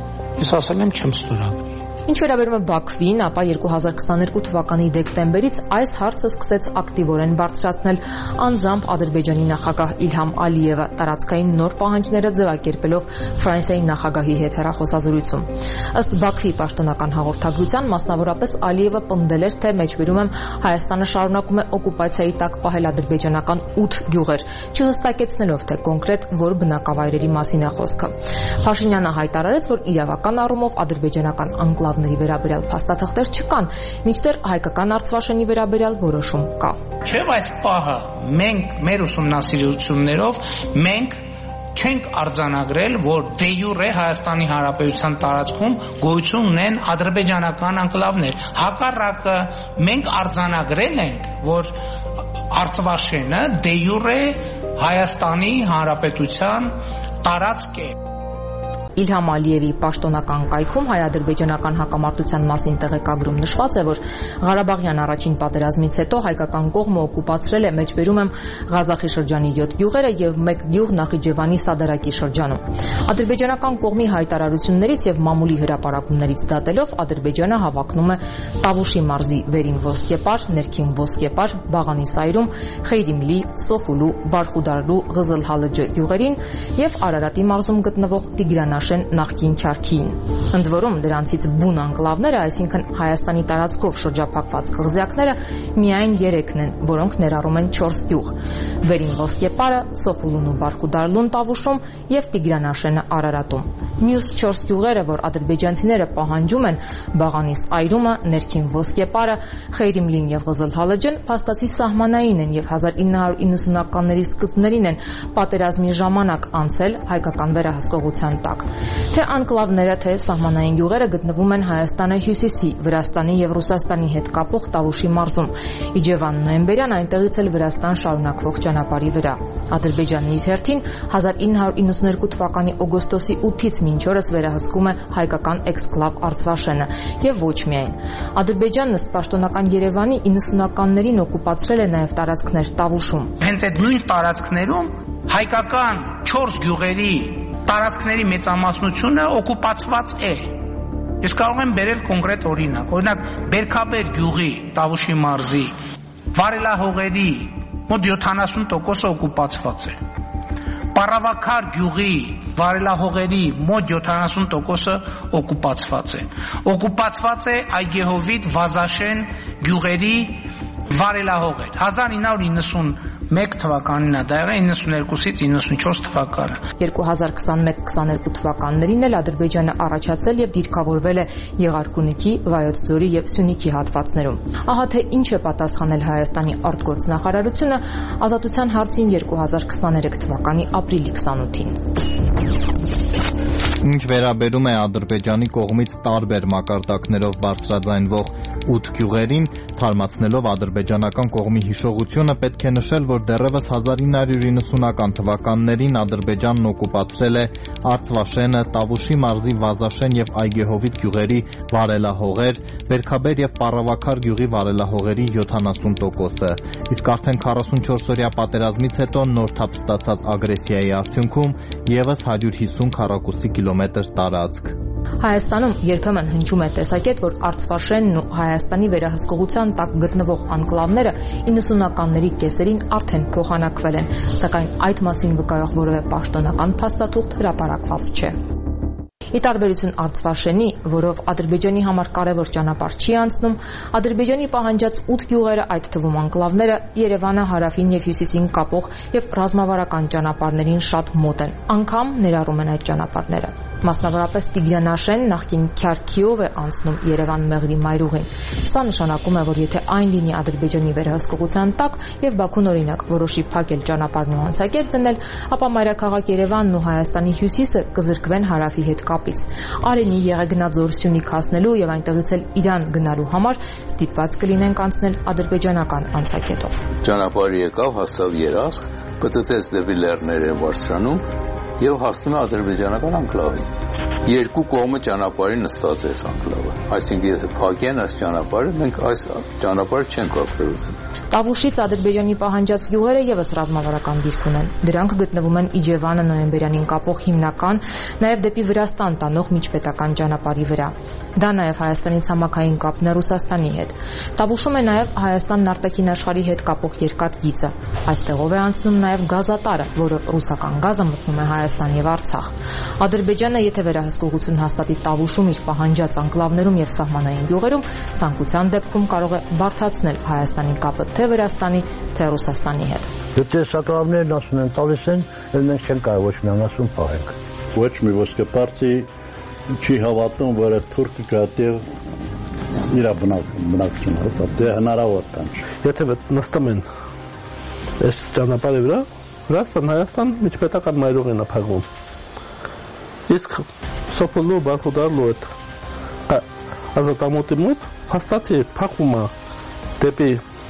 Ես ասել եմ չեմ ստորագրի։ Ինչ վերաբերում է Բաքվին, ապա երկու հազար քսաներկու թվականի դեկտեմբերից այս հարցը սկսեց ակտիվորեն բարձրացնել անձամբ Ադրբեջանի նախագահ Իլհամ Ալիևը, տարածքային նոր պահանջները ձևակերպելով Ֆրանսիայի նախագահի հետ հեռախոսազրույցում։ Ըստ Բաքվի պաշտոնական հաղորդագրության, մասնավորապես Ալիևը պնդել էր, թե մեջբերում եմ Հայաստանը շարունակում է օկուպացիայի տակ պահել ադրբեջանական ութ գյուղեր, չհստակեցնելով, թե կոնկրետ որ բնակավայրերի մասին է խոսքը։ Փաշինյանը հայտարարեց, որ իրավական առումով ադրբեջանական անկլավների վերաբերյալ փաստաթղթեր չկան, մինչդեռ հայկական արծվաշենի վերաբերյալ որոշում կա։ Չէ՞ այս պահը մենք մեր ուսումնասիրություններով մենք չենք արձանագրել, որ դե յուրե Հայաստանի Հանրապետության տարածքում գոյություն ունեն ադրբեջանական անկլավներ։ Հակառակը մենք արձանագրել ենք, որ Արցվաշենը դե յուրե Հայաստանի Հանրապետության տարածք է։ Իլհամ Ալիևի պաշտոնական կայքում հայ-ադրբեջանական հակամարտության մասին տեղեկագրում նշված է, որ Ղարաբաղյան առաջին պատերազմից հետո հայկական կողմը օկուպացրել է մեջբերում եմ Ղազախի շրջանի յոթ գյուղերը եւ մեկ գյուղ Նախիջևանի Սադարակի շրջանում։ Ադրբեջանական կողմի հայտարարություններից եւ մամուլի հրապարակումներից դատելով Ադրբեջանը հավակնում է Տավուշի մարզի վերին ոսկեպար, ներքին ոսկեպար, Բաղանի Սայրում, Խեյրիմլի, Սոֆուլու, Բարխուդարլու, Ղզլհալջը գյուղերին եւ Արարատի մարզում գտնվող Տիգրանաշ նախկին Քյարքին։ Ընդ որում դրանցից բուն անկլավները, այսինքն Հայաստանի տարածքով շրջափակված կղզյակները միայն երեքն են, որոնք ներառում են չորս գյուղ՝ Վերին Ոսկեպարը, Սոֆուլուն ու Բարխուդարլուն Տավուշում եւ Տիգրանաշենը Արարատում։ Մյուս չորս գյուղերը, որ ադրբեջանցիները պահանջում են, Բաղանիս Այրումը, ներքին Ոսկեպարը, Խեյրիմլին եւ Ղզլհալջն փաստացի սահմանային են եւ հազար ինը հարյուր իննսունականների սկզբներին են պատերազմի ժամանակ անցել հայկական վերահսկողության տակ։ Թե անկլավները, թե սահմանային գյուղերը գտնվում են Հայաստանի հյուսիսի, Վրաստանի եւ Ռուսաստանի հետ կապող Տավուշի մարզում։ Իջևան նոյեմբերյան այնտեղից էլ Վրաստան շարունակվող ճանապարհի վրա։ Ադրբեջանն իր հերթին հազար ինը հարյուր իննսուներկու թվականի օգոստոսի ութից մինչ օրս վերահսկում է հայկական էքսկլավ Արցվաշենը եւ ոչ միայն։ Ադրբեջանն ըստ պաշտոնական Երևանի իննսունականներին օկուպացրել է նաեւ տարածքներ Տավուշում։ Հենց այդ նույն տարածքներում հայկական չորս գյուղերի տարածքների մեծամասնությունը օկուպացված է։ Ես կարող եմ բերել կոնկրետ օրինակ։ Օրինակ Բերքաբեր գյուղի Տավուշի մարզի վարելահողերի մոտ յոթանասուն տոկոսը օկուպացված է։ Պարավաքար գյուղի վարելահողերի մոտ յոթանասուն տոկոսը օկուպացված է։ Օկուպացված է Այգեհովիտ, Վազաշեն գյուղերի վարելահողեր։ հազար ինը հարյուր իննսունմեկ թվականին է դա եղել, իննսուներկուսից իննսունչորս թվականը։ երկու հազար քսանմեկ քսաներկու թվականներին էլ Ադրբեջանը առաջացել եւ դիրքավորվել է Եղարքունիքի, Վայոց ձորի եւ Սյունիքի հատվածներում։ Ահա թե ինչ է պատասխանել Հայաստանի արտգործնախարարությունը ազատության հարցին երկու հազար քսաներեք թվականի ապրիլի քսանութին։ Ինչ վերաբերում է Ադրբեջանի կողմից տարբեր մակարդակներով բարձրաձայնվող ութ գյուղերին, Թարմացնելով ադրբեջանական կողմի հիշողությունը պետք է նշել, որ դեռևս հազար ինը հարյուր իննսունական թվականներին Ադրբեջանն օկուպացրել է Արցվաշենը, Տավուշի մարզի Վազաշեն եւ Այգեհովիտ գյուղերի վարելահողեր, Բերքաբեր եւ Պառավաքար գյուղի վարելահողերի յոթանասուն տոկոսը, իսկ արդեն քառասունչորսօրյա պատերազմից հետո նոր թափ ստացած ագրեսիայի արդյունքում եւս հարյուր հիսուն քառակուսի կիլոմետր տարածք։ Հայաստանում երբեմն հնչում է տեսակետ, որ Արցվաշենն ու Հայաստանի վերահսկողության տակ գտնվող անկլավները իննսունականների կեսերին արդեն փոխանակվել են, սակայն այդ մասին վկայող որևէ պաշտոնական փաստաթուղթ հրապարակված չէ։ Ի տարբերություն Արցվաշենի, որով Ադրբեջանի համար կարևոր ճանապարհ չի անցնում, Ադրբեջանի պահանջած ութ գյուղերը, այդ թվում անկլավները, Երևանը հարավին եւ հյուսիսին կապող եւ ռազմավարական ճանապարհներին շատ մոտ են, անգամ ներառում են այդ ճանապարհները։ Մասնավորապես Տիգրանաշեն նախկին Քյարքիով է անցնում Երևան-Մեղրի մայրուղին։ Սա նշանակում է, որ եթե այն լինի Ադրբեջանի վերահսկողության տակ եւ Բաքուն օրինակ որոշի փակել ճանապարհն ու անցակետ դնել, ապա մայրաքաղաք Երևանն ու Հայաստանի հյուսիսը կզրկվեն հարավի հետ կապից։ Արենի, Եղեգնաձոր, Սյունիք հասնելու եւ այնտեղից էլ Իրան գնալու համար ստիպված կլինենք անցնել ադրբեջանական անցակետով։ Ճանապարհը եկավ, հասավ Երասխ, պտտեց դեպի Լեռները Վարշանում եւ հասնում է ադրբեջանական անկլավին։ Երկու կողմը ճանապարհի նստած է այս անկլավը։ Այսինքն եթե փակեն այս ճանապարհը, մենք այս ճանապարհը չենք օգտագործում։ Տավուշից Ադրբեջանի պահանջած գյուղերը եւս ռազմավարական դիրք ունեն։ Դրանք գտնվում են Իջևանը նոյեմբերյանին կապող հիմնական, նաեւ դեպի Վրաստան տանող միջպետական ճանապարհի վրա։ Դա նաեւ Հայաստանի ցամաքային կապն է Ռուսաստանի հետ։ Տավուշում է նաեւ Հայաստանն արտաքին աշխարհի հետ կապող երկաթ գիծը։ Այստեղով է անցնում նաեւ գազատարը, որը ռուսական գազը մտնում է Հայաստան եւ Արցախ։ Ադրբեջանը, եթե վերահսկողություն հաստատի Տավուշում իր պահանջած անկլավներում եւ սահմանային գյուղերում, ցանկության դեպքում կարող է բարդացնել Հայաստանի կապը թե Վրաստանի, թե Ռուսաստանի հետ։ Եթե սակրավներն ասում են տալիս են, էլ մենք չենք կարող ոչ մի անասուն պահենք։ Ոչ մի ոսկեպարծի չի հավատում, որ այդ թուրքը կատեղ իր բնակությունը հա, դե հնարավոր կան։ Եթե նստում են այս ճանապարհի վրա, Վրաստան, Հայաստան միջպետական մայրուղին է փակվում։ Իսկ Սոփոլու, Բարխուդարլու այդ ազատամուտի մոտ հաստատի փակումը դեպի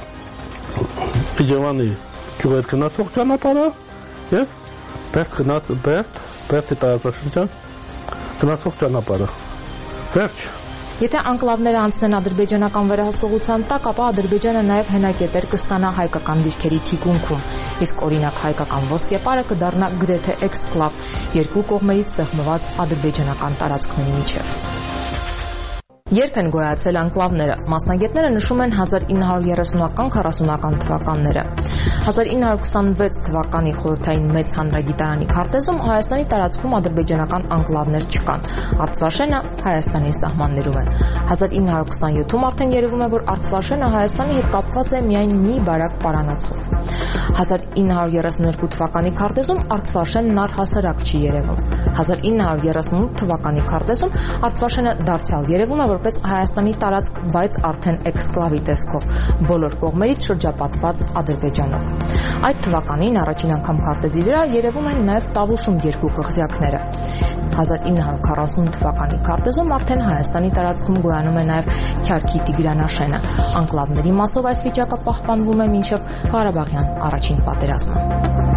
Իջևանի գյուղեր գնացող ճանապարհը եւ Բերդ գնաց Բերդ, Բերդի տարածաշրջան գնացող ճանապարհը։ Վերջ։ Եթե անկլավները անցնեն ադրբեջանական վերահսկողության տակ, ապա Ադրբեջանը նաև հենակետեր կստանա հայկական դիրքերի թիկունքում, իսկ օրինակ հայկական ոսկեպարը կդառնա գրեթե էքսկլավ, երկու կողմերից սեղմված ադրբեջանական տարածքների միջև։ Երբ են գոյացել անկլավները, մասնագետները նշում են հազար ինը հարյուր երեսունական քառասունական թվականները։ հազար ինը հարյուր քսանվեց թվականի խորհրդային մեծ հանրագիտարանի քարտեզում Հայաստանի տարածքում ադրբեջանական անկլավներ չկան։ Արցվաշենը Հայաստանի սահմաններում է։ հազար ինը հարյուր քսանյոթում արդեն երևում է, որ Արցվաշենը Հայաստանի հետ կապված է միայն մի բարակ պարանոցով։ հազար ինը հարյուր երեսունյոթ թվականի քարտեզում Արցվաշենն առհասարակ չի երևում։ հազար ինը հարյուր երեսունութ թվականի քարտեզում Արցվաշենը դարձյալ երևում է որպես Հայաստանի տարածք, բայց արդեն էքսկլավի տեսքով, բոլոր կողմերից շրջապատված Ադրբեջանով։ Այդ թվականին առաջին անգամ քարտեզի վրա երևում են նաև Տավուշում երկու կղզյակները։ հազար ինը հարյուր քառասուն թվականի քարտեզում արդեն Հայաստանի տարածքում գոյանում է նաև Քյարքի Տիգրանաշենը։ Անկլավների մասով այս վիճակը պահպանվում է մինչև Ղարաբաղյան առաջին պատերազմը։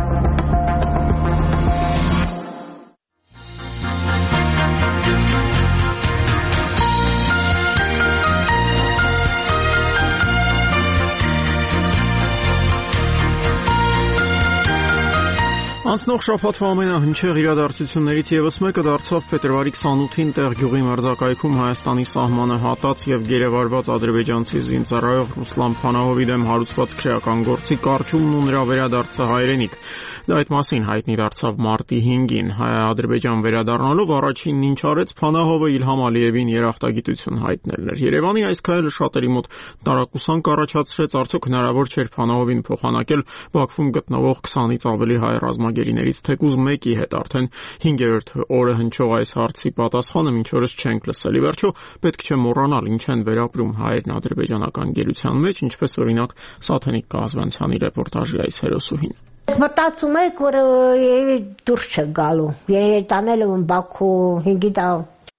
Անցնող շաբաթվա ամենահնչեղ իրադարձություններից ևս մեկը դարձավ փետրվարի քսանութին Տեղգյուղի մերձակայքում Հայաստանի սահմանը հատած եւ գերեվարված ադրբեջանցի զինծառայող Ռուսլան Փանահովի դեմ հարուցված քրեական գործի կարճումն ու նրա վերադարձը հայրենիք։ Դա այդ մասին հայտնի դարձավ մարտի հինգին։ Հայ-ադրբեջան վերադառնալով առաջինն ինչ արեց, Փանահովը Իլհամ Ալիևին երախտագիտություն հայտնելն էր։ Երևանի այս քայլը շատերի մոտ տարակուսանք առաջացրեց, արդյոք հնարավոր չէր Փանահովին փոխանակել Բաքվում գտնվող քսանից ավելի հայ ռազմագերիներից թեկուզ մեկի հետ։ Արդեն հինգերորդ օրը հնչող այս հարցի պատասխանը մինչ օրս չենք լսել։ Ի վերջո պետք չէ մոռանալ ինչ են վերապրում հայերն ադրբեջանական գերության մեջ, ինչպես օրինակ Սաթենիկ Կազվանցյանի ռեպորտաժի այս հերոսուհին։ Մտածում եք, որ դուրս չգալու։ Երեկ տանել եմ Բաքու հինգի տա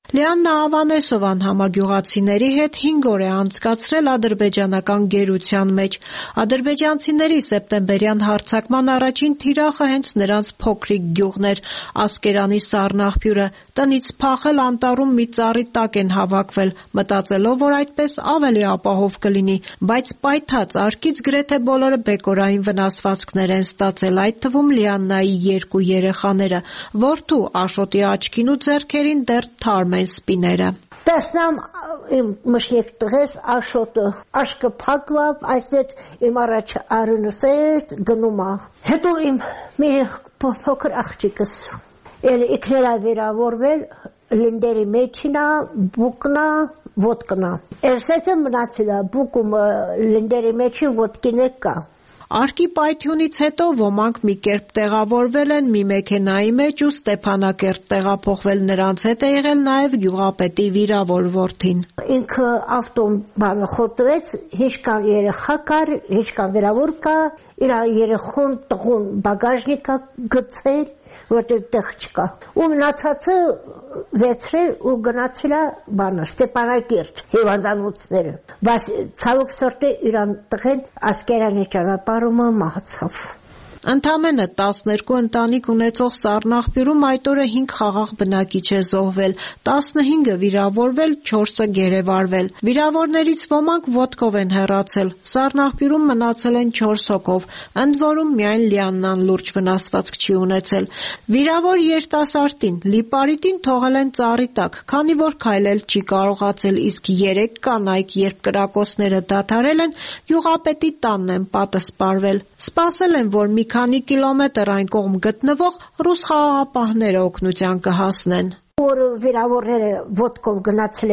Լիաննա Ավանեսովան համագյուղացիների հետ հինգ օր է անցկացրել ադրբեջանական գերության մեջ։ Ադրբեջանցիների սեպտեմբերյան հարձակման առաջին թիրախը հենց նրանց փոքրիկ գյուղն էր, Ասկերանի Սառնաղբյուրը։ Տնից փախել անտառում մի ծառի տակ են հավաքվել, մտածելով, որ այդպես ավելի ապահով կլինի, բայց պայթած արկից գրեթե բոլորը բեկորային վնասվածքներ են ստացել, այդ թվում Լիաննայի երկու երեխաները։ Որդու Աշոտի աչքին ու ձեռքերին դեռ թարմ են սպիները։ Տեսնամ իմ մշիկ տղես Աշոտը աշկը փակվավ, այսպես իմ առաջ արունս է գնում է։ Հետո իմ մի փոքր աղջիկս էլ իքներա վերավորվել լնդերի մեջինա, բուկնա, ոտկնա։ Էսեցը մնացել է բուկում լնդերի մեջին ոտկինը կա։ Արկի պայթյունից հետո ոմանք մի կերպ տեղավորվել են մի մեքենայի մեջ ու Ստեփանակերտ տեղափոխվել, նրանց հետ է եղել նաև գյուղապետի վիրավոր որդին։ Ինքը ավտոն բանը խոտվեց, հիշկան երեխա կար, հիշկան վիրավոր կա, իր երեխուն տղուն բագաժնիկա գցել, որտեղ տեղ չկա։ Ու մնացածը վեցրել ու գնացել է բանը Ստեփանակերտ հիվանդանոցները։ Բայց ցավոք սրտի իրան տղեն Ասկերանի ճանապարհումը մահացավ։ Ընդամենը տասներկու ընտանիք ունեցող Սառնաղբյուրում այդ օրը հինգ խաղաղ բնակիչ է զոհվել, տասնհինգը վիրավորվել, չորսը գերեվարվել։ Վիրավորներից ոմանք ոտքով են հեռացել։ Սառնաղբյուրում մնացել են չորս հոգով, ընդ որում միայն Լիաննան լուրջ վնասվածք չի ունեցել։ Վիրավոր երիտասարդին լիպարիտին թողել են ծառի տակ, քանի որ քայլել չի կարողացել, իսկ երեք կանայք, երբ կրակոցները դադարել են, գյուղապետի տանն են պատը սպարվել։ Սպասել են, որ մի քանի կիլոմետր այն կողմ գտնվող ռուս խաղաղապահները օգնության կհասնեն։ Որ վիրավորները ոտքով գնացել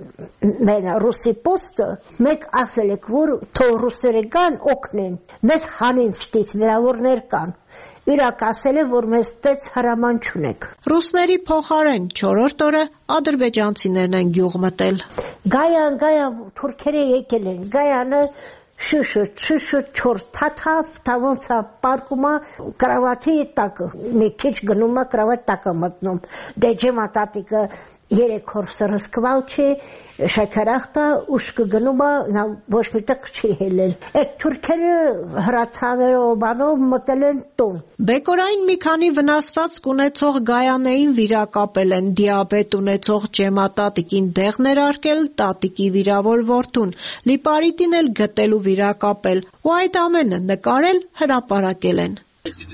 են ռուսի պոստը, մեկ ասել եք, որ թող ռուսերը գան օգնեն, մեզ հանեն ստից վիրավորներ կան։ Իրաք ասել է, որ մեզ տեց հրաման չունեք։ Ռուսների փոխարեն չորրորդ օրը ադրբեջանցիներն են գյուղ մտել։ Գայան, գայան, թուրքերը եկել են, գայանը շուշը, շուշը չոր թաթավ, թավոնցա պարկումա կրավաթի տակը, մի քիչ գնում է կրավաթ տակը մտնում, դե ջեմա տատիկը երեք հոր սրսկվալ չի, շաքարախտա ուշկը գնում է, նա ոչ մի տակ չի հելել։ Այդ թուրքերը հրացաներով բանով մտել են տուն։ Բեկորային մի քանի վնասվածք ունեցող գայանեին վիրակապել են, դիաբետ ունեցող ջեմա տատիկին դեղ ներարկել, տատիկի վիրավոր որդուն, լիպարիտին էլ գտել ու վիրակապել, ու այդ ամենը նկարել, հրապարակել են։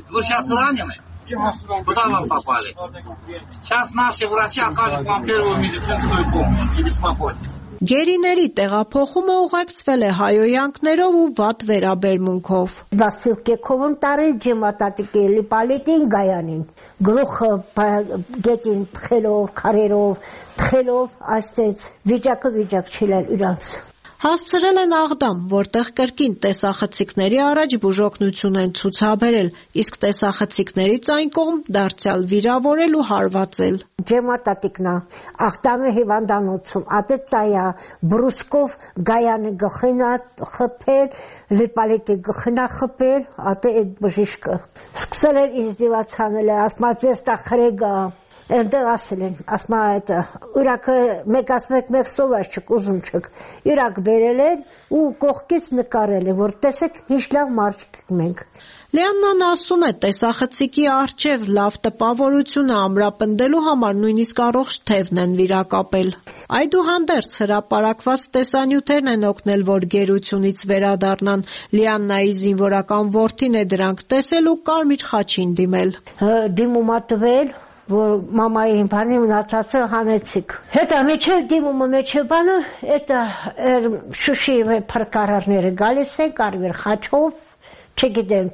Куда вам попали? Сейчас наши врачи окажут вам первую медицинскую помощь. Не беспокойтесь. Գերիների տեղափոխումը ուղեկցվել է հայոյանքներով ու վատ վերաբերմունքով։ Վասիլկեքովն տարել ջեմատատիկի լիպալիտին գայանին։ Գլուխը գետին թխելով, քարերով, թխելով, այսպես վիճակը վիճակ չելան իրանց։ Հասցրել են Աղդամ, որտեղ կրկին տեսախցիկների առաջ բուժօգնություն են ցուցաբերել, իսկ տեսախցիկներից այն կողմ դարձյալ վիրավորել ու հարվածել։ Ջեմատատիկնա Աղդամի հիվանդանոցում ատետայա բրուսկով գայանը գխինա խփել, լիպալիտի գխինա խփել, ատե այդ բժիշկը։ Սկսել են իզդիվացանել, ասմացես տա խրեգա։ Այնտեղ ասել են, ասմա այդ ուրակը մեկ ասմեք մեկ սովաշչիկ ուզում չեք, իրակ բերել են ու կողքից նկարել է, որ տեսեք ինչ լավ մարդ մենք։ Լիաննան ասում է, տեսախցիկի առջև լավ տպավորությունը ամրապնդելու համար նույնիսկ առողջ թևն են վիրակապել։ Այդուհանդերձ հրապարակված տեսանյութերն են օգնել, որ գերությունից վերադառնան։ Լիաննայի զինվորական որդին է դրանք տեսել ու կարմիր խաչին դիմել։ Դիմումա տվել որ մամայի բանի մնացածը հանեցիք։ Հետո մեջը դիմումը մեջը բանը, это շուշի փրկարարները գալիս են կարմիր խաչով, չգիտեմ,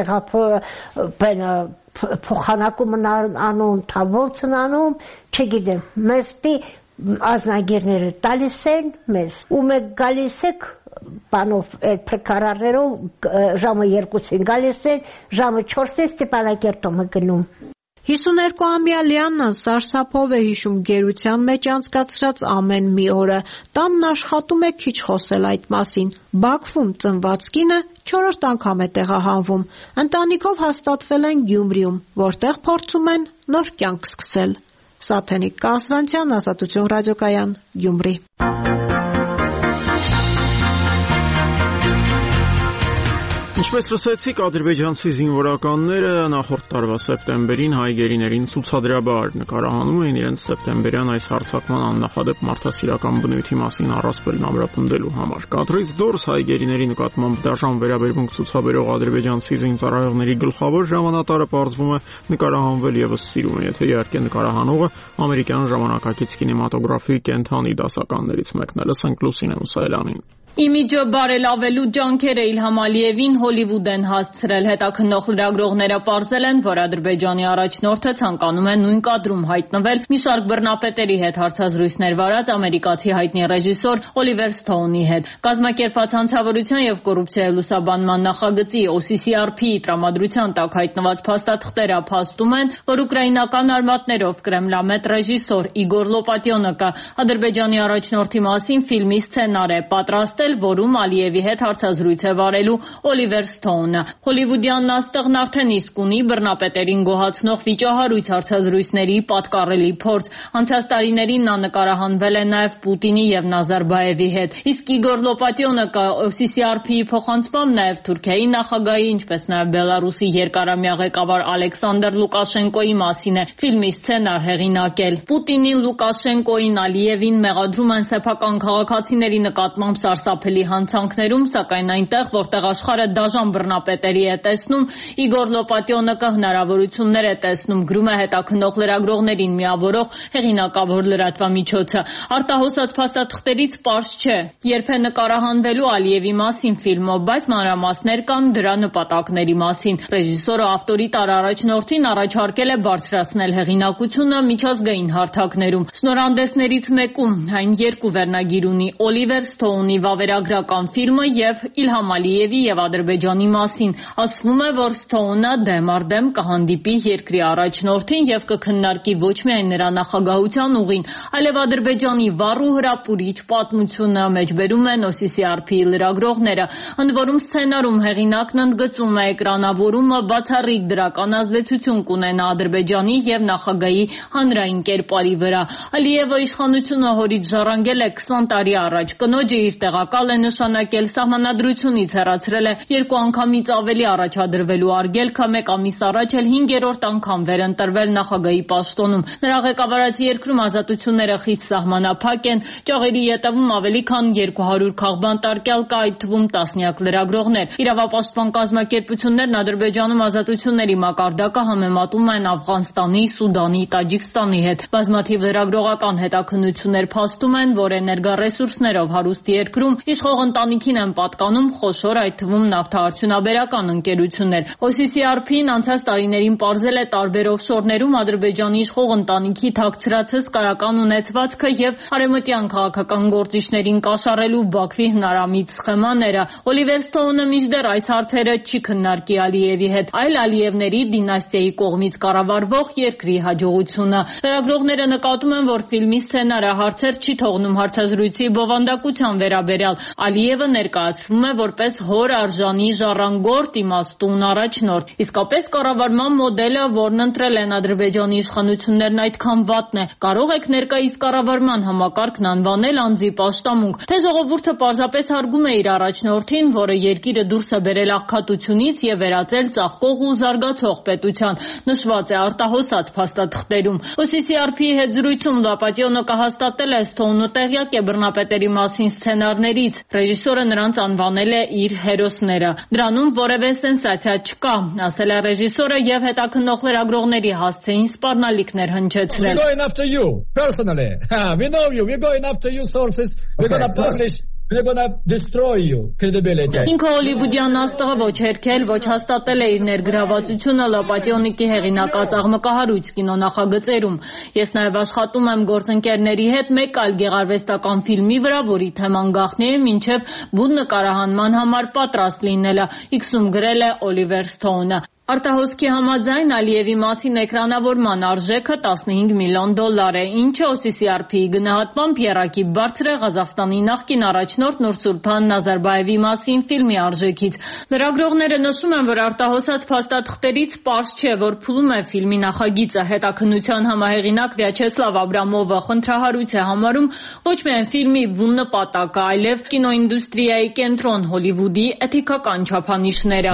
տեղափոխ փոխանակումն անում, թավոցն անում, չգիտեմ, մեզ պի ազնագիրները տալիս են մեզ, ու մեկ գալիս եք բանով այդ փրկարարներով ժամը երկուսին գալիս են, ժամը չորսից Ստեփանակերտում գնում։ հիսուներկուամյա Լիաննան սարսափով է հիշում գերության մեջ անցկացրած ամեն մի օրը, տանն աշխատում է քիչ խոսել այդ մասին։ Բաքվում ծնված կինը չորրորդ անգամ է տեղահանվում, ընտանիքով հաստատվել են Գյումրիում, որտեղ փորձում են նոր կյանք սկսել։ Սաթենիկ Կասվանցյան, Ազատություն ռադիոկայան, Գյումրի։ Ինչպես լսեցիք, ադրբեջանցի զինվորականները նախորդ տարվա սեպտեմբերին հայ գերիներին ցուցադրաբար նկարահանում էին իրենց սեպտեմբերյան այս հարձակման աննախադեպ մարդասիրական բնույթի մասին առասպելն ամրապնդելու համար։ Կադրից դուրս հայ գերիների նկատմամբ դաժան վերաբերմունք ցուցաբերող ադրբեջանցի զինծառայողների գլխավոր հրամանատարը պարզվում է նկարահանվել եւս սիրում է, եթե իհարկե նկարահանողը ամերիկյան ժամանակակից կինեմատոգրաֆի կենթանի դասականներից մեկն է։ Լսենք Լուսինե Մուսայելյանին։ Իմիջը բարելավելու ջանքերը Իլհամ Ալիևին Հոլիվուդ են հասցրել։ Հետաքննող լրագրողները պարզել են, որ Ադրբեջանի առաջնորդը ցանկանում է նույն կադրում հայտնվել մի շարք բռնապետերի հետ հարցազրույցներ վարած ամերիկացի հայտնի ռեժիսոր Օլիվեր Սթոունի հետ։ Կազմակերպված հանցավորության եւ կոռուպցիայի լուսաբանման նախագծի O C C R P-ի տրամադրության տակ հայտնված փաստաթղթերը փաստում են, որ ուկրաինական արմատներով կրեմլամետ ռեժիսոր Իգոր Լոպատյոնոկը Ադրբեջանի առաջնորդի մասին ֆիլմի սցենար է պատրաստել, որում Ալիևի հետ հարցազրույց է վարելու Օլիվեր Սթոունը։ Հոլիվուդյանն աստղն արդեն իսկ ունի բռնապետերին գոհացնող վիճահարույց հարցազրույցների պատկառելի փորձ։ Անցած տարիներին նա նկարահանվել է նաև Պուտինի եւ Նազարբաևի հետ։ Իսկ Իգոր Լոպատյոնոկը O C C R P-ի փոխանցմամբ նաև Թուրքիայի նախագահի, ինչպես նաև Բելարուսի երկարամյա ղեկավար Ալեքսանդր Լուկաշենկոյի մասին է ֆիլմի սցենար հեղինակել։ Պուտինին, Լուկաշենկոյին, Ալիևին մեղադրում են սեփական քաղաքացիների նկատմամբ սարսափելի հանցանքներում, սակայն այնտեղ, որտեղ աշխարհը դաժան բռնապետերի է տեսնում, Իգոր Լոպատյոնոկը հնարավորություններ է տեսնում, գրում է հետաքննող լրագրողներին միավորող հեղինակավոր լրատվամիջոցը։ Արտահոսած փաստաթղթերից պարզ չէ, երբ է նկարահանվելու Ալիևի մասին ֆիլմը, բայց մանրամասներ կան դրա նպատակների մասին։ Ռեժիսորը ավտորիտար առաջնորդին առաջարկել է բարձրացնել հեղինակությունը միջազգային հարթակներում։ Շնորհանդեսներից մեկում այն երկու վերնագիր ունի՝ Օլիվեր Սթոունի վավերագրական ֆիլմը եւ Իլհամ Ալիևի եւ Ադրբեջանի մասին։ Ասվում է, որ Սթոունը դեմ առ դեմ կհանդիպի երկրի առաջնորդին եւ կքննարկի ոչ միայն նրա նախագահության ուղին, այլև Ադրբեջանի վառ ու հրապուրիչ պատմությունը, մեջբերում են O C C R P-ի լրագրողները։ Ընդ որում սցենարում հեղինակն ընդգծում է էկրանավորումը բացառիկ դրական ազդեցություն կունենա Ադրբեջանի եւ նախագահի հանրային կերպարի վրա։ Ալիևը իշխանությունը հորից ժառանգել է քսան տարի առաջ։ Կնոջը իր տեղակալ է նշանակել, սահմանադրությունից հեռացրել է երկու անգամից ավելի առաջադրվելու արգելքը, մեկ ամիս առաջ էլ հինգերորդ անգամ վերընտրվել նախագահի պաշտոնում։ Նրա ղեկավարած երկրում ազատությունները խիստ սահմանափակ են, ճաղերի ետևում ավելի քան երկու հարյուր քաղբանտարկյալ կա, այդ թվում տասնյակ լրագրողներ։ Իրավապաշտպան կազմակերպություններն Ադրբեջանում ազատությունների մակարդակը համեմատում են Աֆղանստանի, Սուդանի, Տաջիկստանի հետ։ Բազմաթիվ լրագրողական հետաքննություններ փաստում են, որ էներգառեսուրսներով հարուստ երկրում իշխող ընտանիքին են պատկանում խոշոր, այդ թվում նավթարդյունաբերական ընկերություններ։ O C C R P-ն անցած տարիներին պարզել է տարբեր օֆշորներում Ադրբեջանի իշխող ընտանիքի թաքցրած հսկայական ունեցվածքը եւ արևմտյան քաղաքական գործիչներին կաշառելու Բաքվի հնարամիտ սխեմաները։ Օլիվեր Սթոունը մինչդեռ այս հարցերը չի քննարկի Ալիևի հետ, այլ Ալիևների դինաստիայի կողմից կառավարվող երկրի հաջողությունը։ Լրագրողները նկատում են, որ ֆիլմի սցենարը հարցեր չի թողնում հարցազրույցի բովանդակության վերաբերյալ։ Ալիևը ներկայացվում է որպես հոր արժանի ժառանգորդ, իմաստուն առաջնորդ։ Իսկապես կառավարման մոդելը, որն ընտրել են Ադրբեջանի իշխանություններն, այդքան վատն է։ Կարող եք ներկայիս կառավարման համակարգն անվանել անձի պաշտամունք, թե ժողովուրդը պարզապես հարգում է իր առաջնորդին, որը երկիրը դուրս է բերել աղքատությունից եւ վերածել ծաղկող ու զարգացող պետության, նշված է արտահոսած փաստաթղթերում։ O C C R P-ի հետ զրույցում Լոպատյոնոկը հաստատել է Սթոունը տեղյակ է բռնապետերի մասին սցենարներից։ Ռեժիսորը նրանց անվանել է իր հերոսները։ Դրանում որևէ սենսացիա չկա, ասել է ռեժիսորը եւ հետաքննող լրագրողների հասցեին սպառնալիքներ հնչեցրել։ We're going after you personally. We know you. We're going after you sources. We're going to publish We're going to destroy you credibility. Ինքը հոլիվուդյան աստղը ոչ հերքել, ոչ հաստատել է իր ներգրավվածությունը Լոպատյոնիկի հեղինակած աղմկահարույց կինոնախագծերում։ Ես նաև աշխատում եմ գործընկերների հետ մեկ այլ գեղարվեստական ֆիլմի վրա, որի թեման գաղտնի է մինչև բուն նկարահանման համար պատրաստ լինելը, իքսում գրել է Օլիվեր Սթոունը։ Արտահոսքի համաձայն Ալիևի մասին էկրանավորման արժեքը տասնհինգ միլիոն դոլար է, ինչը օ սի սի R ಪի-ի գնահատմամբ եռակի բարձր է Ղազախստանի նախկին առաջնորդ Նուրսուլթան Նազարբաևի մասին ֆիլմի արժեքից։ Լրագրողները նշում են, որ արտահոսած փաստաթղթերից պարզ չէ, որ փուլում է ֆիլմի նախագիծը։ Հետաքննության համահեղինակ Վյաչեսլավ Աբրամովը խնդրահարույց է համարում ոչ միայն ֆիլմի բուն նպատակը, այլև կինոինդուստրիայի կենտրոն Հոլիվուդի էթիկական չափանիշները։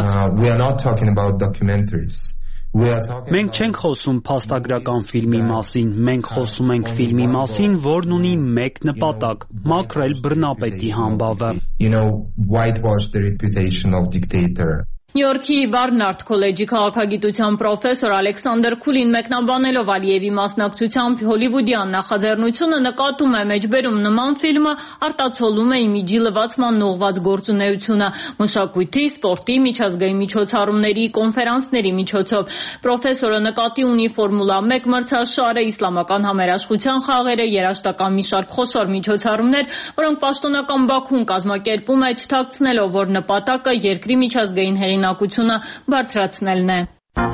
Մենք չենք խոսում փաստագրական ֆիլմի մասին, մենք խոսում ենք ֆիլմի մասին, որն ունի մեկ նպատակ՝ մաքրել բռնապետի համբավը։ Նյու Յորքի Բարնարդ քոլեջի քաղաքագիտության պրոֆեսոր Ալեքսանդր Քուլին մեկնաբանելով Ալիևի մասնակցությամբ հոլիվուդյան նախաձեռնությունը նկատում է մեջբերում նման ֆիլմը արտացոլում է իմիջի լվացման նողված գործունեությունը մշակույթի, սպորտի, միջազգային միջոցառումների, կոնֆերանսների միջոցով։ Պրոֆեսորը նկատի ունի Ֆորմուլա մեկ մրցաշարը, իսլամական համերաշխության խաղերը, երաժշտական մի շարք խոշոր միջոցառումներ, որոնք պաշտոնական Բաքուն կազմակերպում է չթաքցնելով, որ նպատակը երկրի միջազգային հեղինակությունը բարձրացնելն է։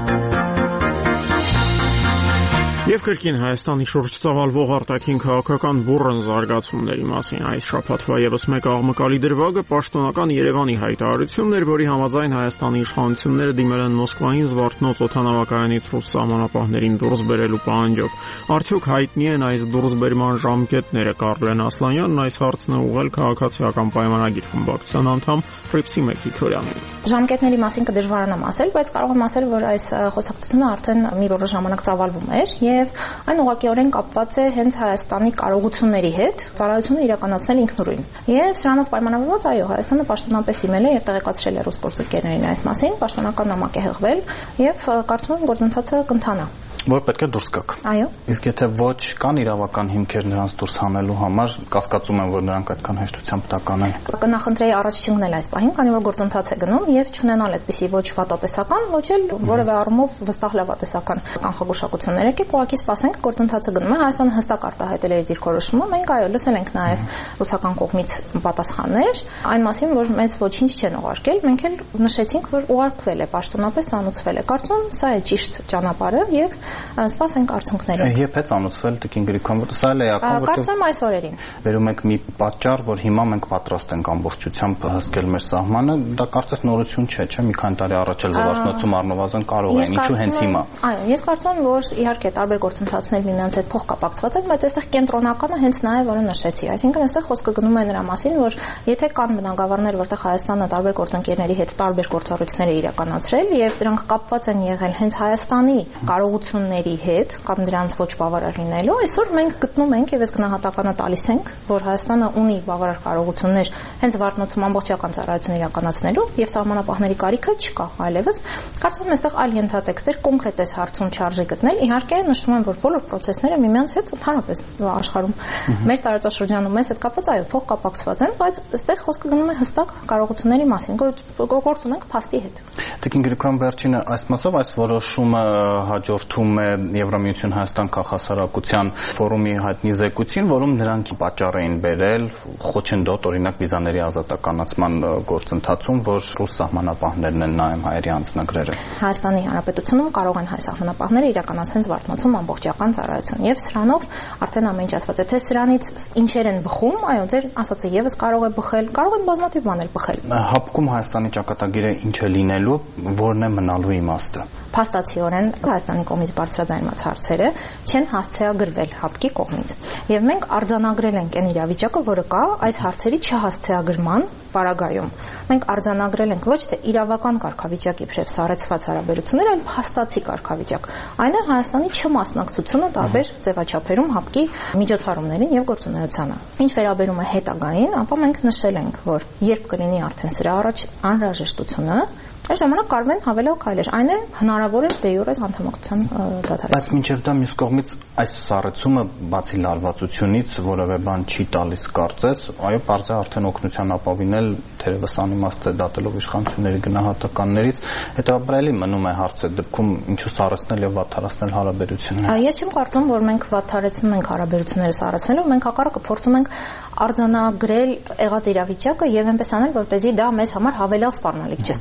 Եվ կրկին Հայաստանի շուրջ ծավալվող արտաքին քաղաքական բուռն զարգացումների մասին այս շաբաթվա ևս մեկ աղմկալի դրվագը պաշտոնական Երևանի հայտարարությունն էր, որի համաձայն Հայաստանի իշխանությունները դիմել են Մոսկվային Զվարթնոց օդանավակայանից ռուս սահմանապահներին դուրս բերելու պահանջով։ Արդյոք հայտնի են այս դուրսբերման ժամկետները։ Կարլեն Ասլանյանն այս հարցն է ուղղել քաղաքացիական պայմանագիր խմբակցության անդամ Ֆրիպսի Մեկիքորյանին։ Ժամկետների մասին կդժվարանամ ասել, բայց կարող եմ ասել, որ այս խոսակցությունը արդեն մի որոշ ժամանակ ծավալվում էր եւ այն ուղղակիորեն կապված է հենց Հայաստանի կարողությունների հետ ծառայությունը իրականացնել ինքնուրույն։ Եվ սրանով պայմանավորված, այո, Հայաստանը պաշտոնապես դիմել է եւ տեղեկացրել է ռուս գործընկերներին այս մասին, պաշտոնական նամակ է հղվել եւ կարծում եմ գործընթացը կընթանա։ Որ պետք է դուրս գաք։ Այո։ Իսկ եթե ոչ կան իրավական հիմքեր նրանց դուրս հանելու համար, կասկածում եմ, որ նրանք այդքան հեշտությամբ տականեն։ Կնախընտրեի առաջ չընկնել այս պահին, քանի որ գործընթաց է գնում եւ չունենալ այդպիսի ոչ վատատեսական, ոչ էլ որևէ առումով վստահ լավատեսական կանխագուշակություններ եկեք, ուղղակի սպասենք, գործընթացը գնում է, Հայաստանը հստակ արտահայտել էր իր դիրքորոշումը, մենք այո, լսել ենք նաեւ ռուսական կողմից պատասխաններ, այն մասին, որ մեզ ոչինչ չեն ուղարկել, մենք էլ նշեցինք, որ ուղարկվել է, պաշտոնապես անուցվել է։ Կարծում եմ, սա է ճիշտ ճանապարհը եւ սպասենք արդյունքները։ Երբ է անուցվել Տիկին Գրիգորյան, սա էլ է ակում, որտեղ կարծում այս օրերին։ Վերում եք մի պատճառ, որ հիմա մենք պատրաստ ենք ամբողջությամբ հսկել մեր սահմանը, դա կարծես նորություն չէ, չէ՞, մի քանի տարի առաջ էլ Զվարթնոցում առնվազն կարող էին, ինչու հենց հիմա։ Այո, ես կարծում եմ, որ իհարկե տարբեր գործընթացներ միմյանց հետ փոխկապակցված են, բայց այստեղ կենտրոնականը հենց նա է, որը նշեցի։ Այսինքն այստեղ խոսքը գնում է նրա մասին, որ եթե կան բնագավառներ, որտեղ Հայաստանը տարբեր գործընկերների հետ տարբեր գործառույթներ է իրականացրել եւ դրանք կապված են եղել հենց Հայաստանի կարողությունների հետ կամ դրանց ոչ բավարար լինելու, այսօր մենք գտնում ենք եւ այս գնահատականը տալիս ենք, որ Հայաստանը ունի բավարար կարողություններ հենց Զվարթնոցում ամբողջական ծառայություն իրականացնելու եւ սահմանապահների կարիքը չկա այլևս։ Կարծում եմ այստեղ այլ ենթատեքստեր կոնկրետ այս հարցում չարժի գտնել։ Իհարկե նշվում են, որ բոլոր process-ները միմյանց հետ ընդհանրապես աշխարհում մեր տարածաշրջանում մեզ հետ կապված այո, փոխկապակցված են, բայց այստեղ խոսքը գնում է հստակ կարողությունների մասին, գործ ունենք փաստի հետ։ Տիկին Գրիգորյան, վերջինը այս մասով այս որոշումը հաջորդում է Եվրամիություն Հայաստան քաղաքասարակության ֆորումի հայտնի զեկույցին, որում նրանք պատճառ էին բերել խոչընդոտ օրինակ վիզաների ազատականացման գործընթացում, որ ռուս սահմանապահներն են նայում հայերի անձնագրերը։ Հայաստանի Հանրապետությունում կարող են հայ սահմանապահները իրականացնել Զվարթնոցում ամբողջական ծառայություն եւ սրանով արդեն ամեն ինչ ասված է, թե սրանից ինչեր են բխում, այո, ձեր ասածը եւս կարող է բխել, կարող են բազմաթիվ բաներ բխել։ Հապկում Հայաստանի ճակատագիրը ինչ է լինելու, որն է մնալու իմաստը։ Փաստացիորեն Հայաստանի կողմից բարձրաձայնված հարցերը չեն հասցեագրվել հապկի կողմից։ Եվ մենք արձանագրել ենք այն իրավիճակը, որը կա այս հարցերի չհասցեագրման պարագայում։ Մենք արձանագրել ենք ոչ թե իրավական կարգավիճակ իբրև սառեցված հարաբերություններ, այլ փաստացի կարգավիճակ։ Այն է Հայաստանի չմասնակցությունը տարբեր ձևաչափերում հապկի միջոցառումներին եւ գործունեությանը։ Ինչ վերաբերում է հետագային, ապա մենք նշել ենք, որ երբ կլինի արդեն սրա առաջ անհրաժեշտությունը, այս ժամանակ կարվեն հավելել քայլեր։ Այն է հնարավոր է դեյուրես անդամակցության դադարեցնել։ Բայց մինչև դա մյուս կողմից այս սառեցումը բացի լարվածությունից որևէ բան չի տալիս կարծես, այո, բարձր արդեն օգնության ապավինել թերևս անիմաստ է դատելով իշխանությունների գնահատականներից, հետեւաբար էլի մնում է հարցը դեպքում ինչու սառեցնել եւ վատթարացնել հարաբերությունները։ Ես չեմ կարծում, որ մենք վատթարեցնում ենք հարաբերությունները սառեցնելով, մենք հակառակը փորձում ենք արձանագրել եղած իրավիճակը եւ այնպես անել, որպեսզի դա մեզ համար հավելյալ սպառնալիք չստեղծի։ Ինչ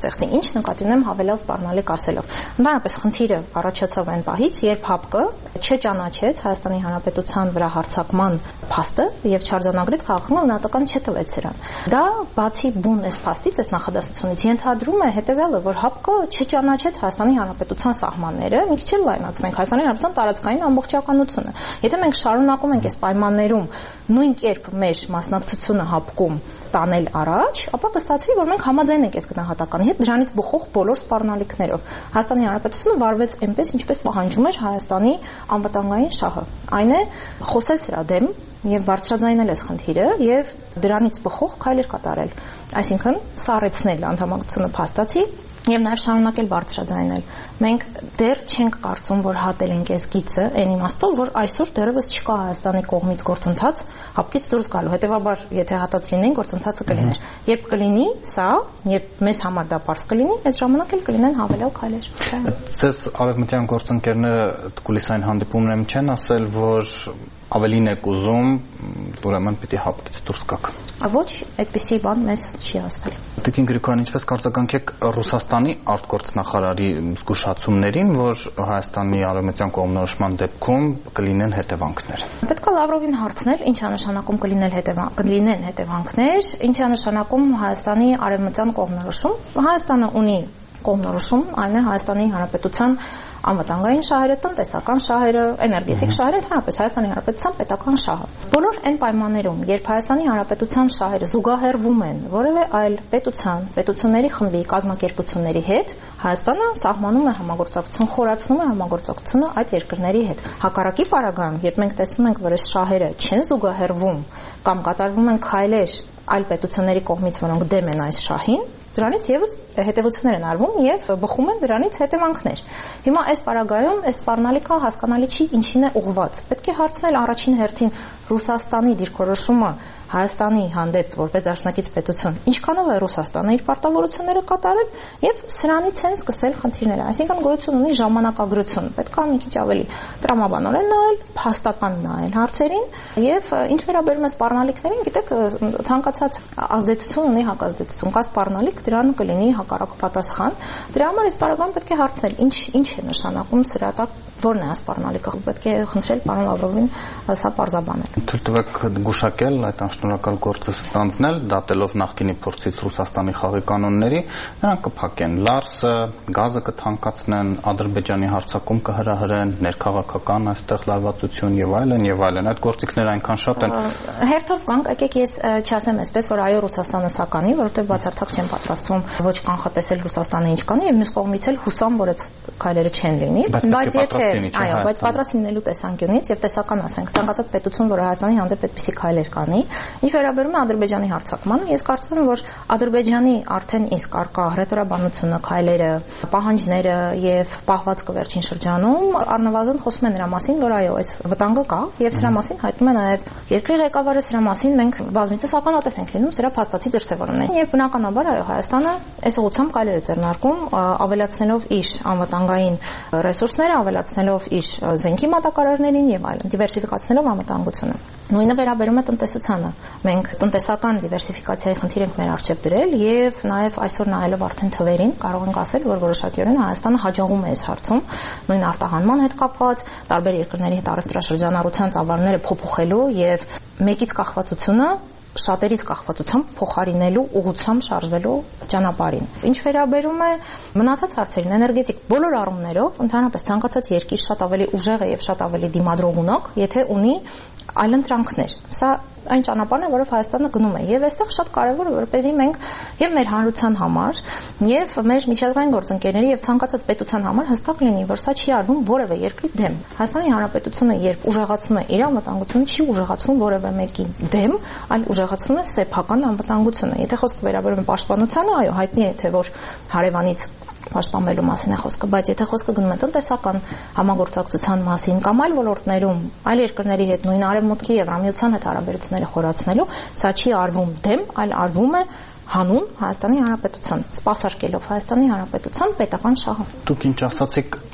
նկատի ունեմ հավելյալ սպառնալիք ասելով։ Ընդհանրապես խնդիրը առաջացավ այն պահից, երբ ՀԱՊԿ չճանաչեց Հայաստանի Հանրապետության վրա հարձակման փաստը եւ չարձանագրեց քաղաքական գնահատական չտվեց սրան։ Դա բացի բուն այս փաստից, այս նախադասությունից ենթադրում է հետեւյալը, որ ՀԱՊԿ չճանաչեց Հայաստանի Հանրապետության սահմանները, մի քիչ լայնացնենք Հայաստանի Հանրապետության տարածքային ամբողջականությունը։ Եթե մենք շարունակում ենք այս պայմաններում նույն կերպ մեր մասնակցությունը ՀԱՊԿ-ում տանել առաջ, ապա կստացվի, որ մենք համաձայն ենք այս գնահատականի հետ դրանից բխող բոլոր սպառնալիքներով։ Հայաստանի Հանրապետությունը վարվեց այնպես, ինչպես պահանջում էր Հայաստանի անվտանգային շահը։ Այն է խոսել սրա դեմ եւ բարձրաձայնել այս խնդիրը եւ դրանից բխող քայլեր կատարել։ Այսինքն սառեցնել անդամակցությունը փաստացի եւ նաեւ շարունակել բարձրաձայնել։ Մենք դեռ չենք կարծում, որ հատել ենք այս գիծը, այն իմաստով, որ այսօր դեռևս չկա Հայաստանի կողմից գործընթաց ՀԱՊԿ-ից դուրս գալու։ Հետեւաբար, եթե հատած լինեն, գործընթացը կլիներ։ Երբ կլինի սա, երբ մեզ համար դա པարզ կլինի, այդ ժամանակ էլ կլինեն հավելյալ քայլեր։ Ձեզ արևմտյան գործընկերները տկուլիսային հանդիպումներում չեն ասել, որ ավելին եք ուզում, ուրեմն պիտի ՀԱՊԿ-ից դուրս գաք։ Ոչ, այդպիսի բան մեզ չի ասվել։ Տիկին Գրիգորյան, ինչպես կարծականք Ռուսաստանի արտգործնախարարի զգուշացումներին, որ Հայաստանի արևմտյան կողմնորոշման դեպքում կլինեն հետևանքներ։ Պետք է Լավրովին հարցնել, ինչ է նշանակում կլինել հետևանք, կլինեն հետևանքներ, ինչ է նշանակում Հայաստանի արևմտյան կողմնորոշում։ Հայաստանը ունի կողմնորոշում, այն է Հայաստանի Հանրապետության անվտանգային շահերը, տնտեսական շահերը, էներգետիկ շահերը, ընդհանրապես Հայաստանի Հանրապետության պետական շահը։ Բոլոր այն պայմաններում, երբ Հայաստանի Հանրապետության շահերը զուգահեռվում են որևէ այլ պետության, պետությունների խմբի, կազմակերպությունների հետ, Հայաստանը սահմանում է համագործակցություն, խորացնում է համագործակցությունը այդ երկրների հետ։ Հակառակի պարագայում, երբ մենք տեսնում ենք, որ այս շահերը չեն զուգահեռվում կամ կատարվում են քայլեր այլ պետությունների կողմից, որոնք դեմ են այս շահին, դրանից եւս հետևություններ են արվում եւ բխում են դրանից հետևանքներ։ Հիմա այս պարագայում այս սպառնալիքը հասկանալի չի ինչին է ուղղված։ Պետք է հարցնել առաջին հերթին Ռուսաստանի դիրքորոշումը Հայաստանի հանդեպ որպես դաշնակից պետություն, ինչքանով է Ռուսաստանը իր պարտավորությունները կատարել եւ սրանից են սկսել խնդիրները։ Այսինքն գոյություն ունի ժամանակագրություն։ Պետք է մի քիչ ավելի տրամաբանորեն նայել, փաստական նայել հարցերին եւ ինչ վերաբերում է սպառնալիքներին, գիտեք, ցանկացած ազդեցություն ունի հակազդեցություն։ Կա սպառնալիք, դրան կլինի հակառակ պատասխան։ Դրա համար այս պարագայում պետք է հարցնել, ինչ ինչ է նշանակում սրա տակ, որն է սպառնալիքը։ Պետք է խնդրել պարոն Լավրովին սա պարզաբանել։ Թույլ տվեք գուշակել այդ շնորհակալ գործը ստանձնել, դատելով նախկինի փորձից Ռուսաստանի խաղի կանոնների, նրանք կփակեն Լարսը, գազը կթանկացնեն, Ադրբեջանի հարձակում կհրահրեն, ներքաղաքական այստեղ լարվածություն եւ այլն եւ այլն։ Այդ գործիքները այնքան շատ են։ Հերթով կանք, եկեք ես չասեմ այսպես, որ այո Ռուսաստանը սա կանի, որովհետեւ բացարձակ չեն պատրաստվում ոչ կանխատեսել Ռուսաստանը ինչ կանի եւ մյուս կողմից էլ հուսամ, որ այդ քայլերը չեն լինի, բայց եթե այո, բայց պատրաստ լինելու տեսանկյունից եւ տեսական ասենք, ցանկացած պետություն, որը Հայաստանի հանդեպ այդպիսի քայլեր կանի, ինչ վերաբերում է Ադրբեջանի հարձակմանը, ես կարծում եմ, որ Ադրբեջանի արդեն իսկ արկա հռետորաբանությունը, քայլերը, պահանջները եւ պահվածքը վերջին շրջանում առնվազն խոսում է նրա մասին, որ այո, այս վտանգը կա եւ սրա մասին հայտնում է նաեւ երկրի ղեկավարը, սրա մասին մենք բազմիցս ականատես ենք լինում, սրա փաստացի դրսևորումներ։ Եվ բնականաբար այո, Հայաստանը այս ուղղությամբ քայլեր է ձեռնարկում, ավելացնելով իր անվտանգային ռեսուրսները, ավելացնելով իր զենքի մատակարարներին եւ այլն, դիվերսիֆիկացնելով անվտանգությունը։ Նույնը վերաբերում է տնտեսությանը։ Մենք տնտեսական դիվերսիֆիկացիայի խնդիր ենք մեր առջև դրել եւ նաեւ այսօր նայելով արդեն թվերին կարող ենք ասել, որ որոշակիորեն Հայաստանը հաջողում է այս հարցում նույն արտահանման հետ կապված, տարբեր երկրների հետ առևտրաշրջանառության ծավալները փոփոխելու եւ մեկից կախվածությունը շատերից կախվածությամբ փոխարինելու ուղղությամբ շարժվելու ճանապարհին։ Ինչ վերաբերում է մնացած հարցերին, էներգետիկ բոլոր առումներով, ընդհանրապես ցանկացած երկիր շատ ավելի ուժեղ է եւ շատ ավելի դիմադրող ունակ, եթե ունի այլընտրանքներ։ Սա այն ճանապարհն է, որով Հայաստանը գնում է, եւ այստեղ շատ կարեւոր է, որպեսզի մենք եւ մեր հանրության համար, եւ մեր միջազգային գործընկերների եւ ցանկացած պետության համար հստակ լինի, որ սա չի արվում որևէ երկրի դեմ։ Հայաստանի Հանրապետությունը երբ ուժեղացում է իր անվտանգությունը, չի ուժեղացում որևէ մեկի դեմ, այլ ուժեղացում է սեփական անվտանգությունը։ Եթե խոսքը վերաբերում է պաշտպանությանը, այո, հայտնի է, թե որ հարևանից պաշտպանելու մասին է խոսքը, բայց եթե խոսքը գնում է տնտեսական համագործակցության մասին կամ այլ ոլորտներում, այլ երկրների հետ նույն արևմուտքի Եվրամիության հետ հարաբերությունները խորացնելու, սա չի արվում դեմ, այլ արվում է հանուն Հայաստանի Հանրապետության, սպասարկելով Հայաստանի Հանրապետության պետական շահը։ Դուք ինչ ասացիք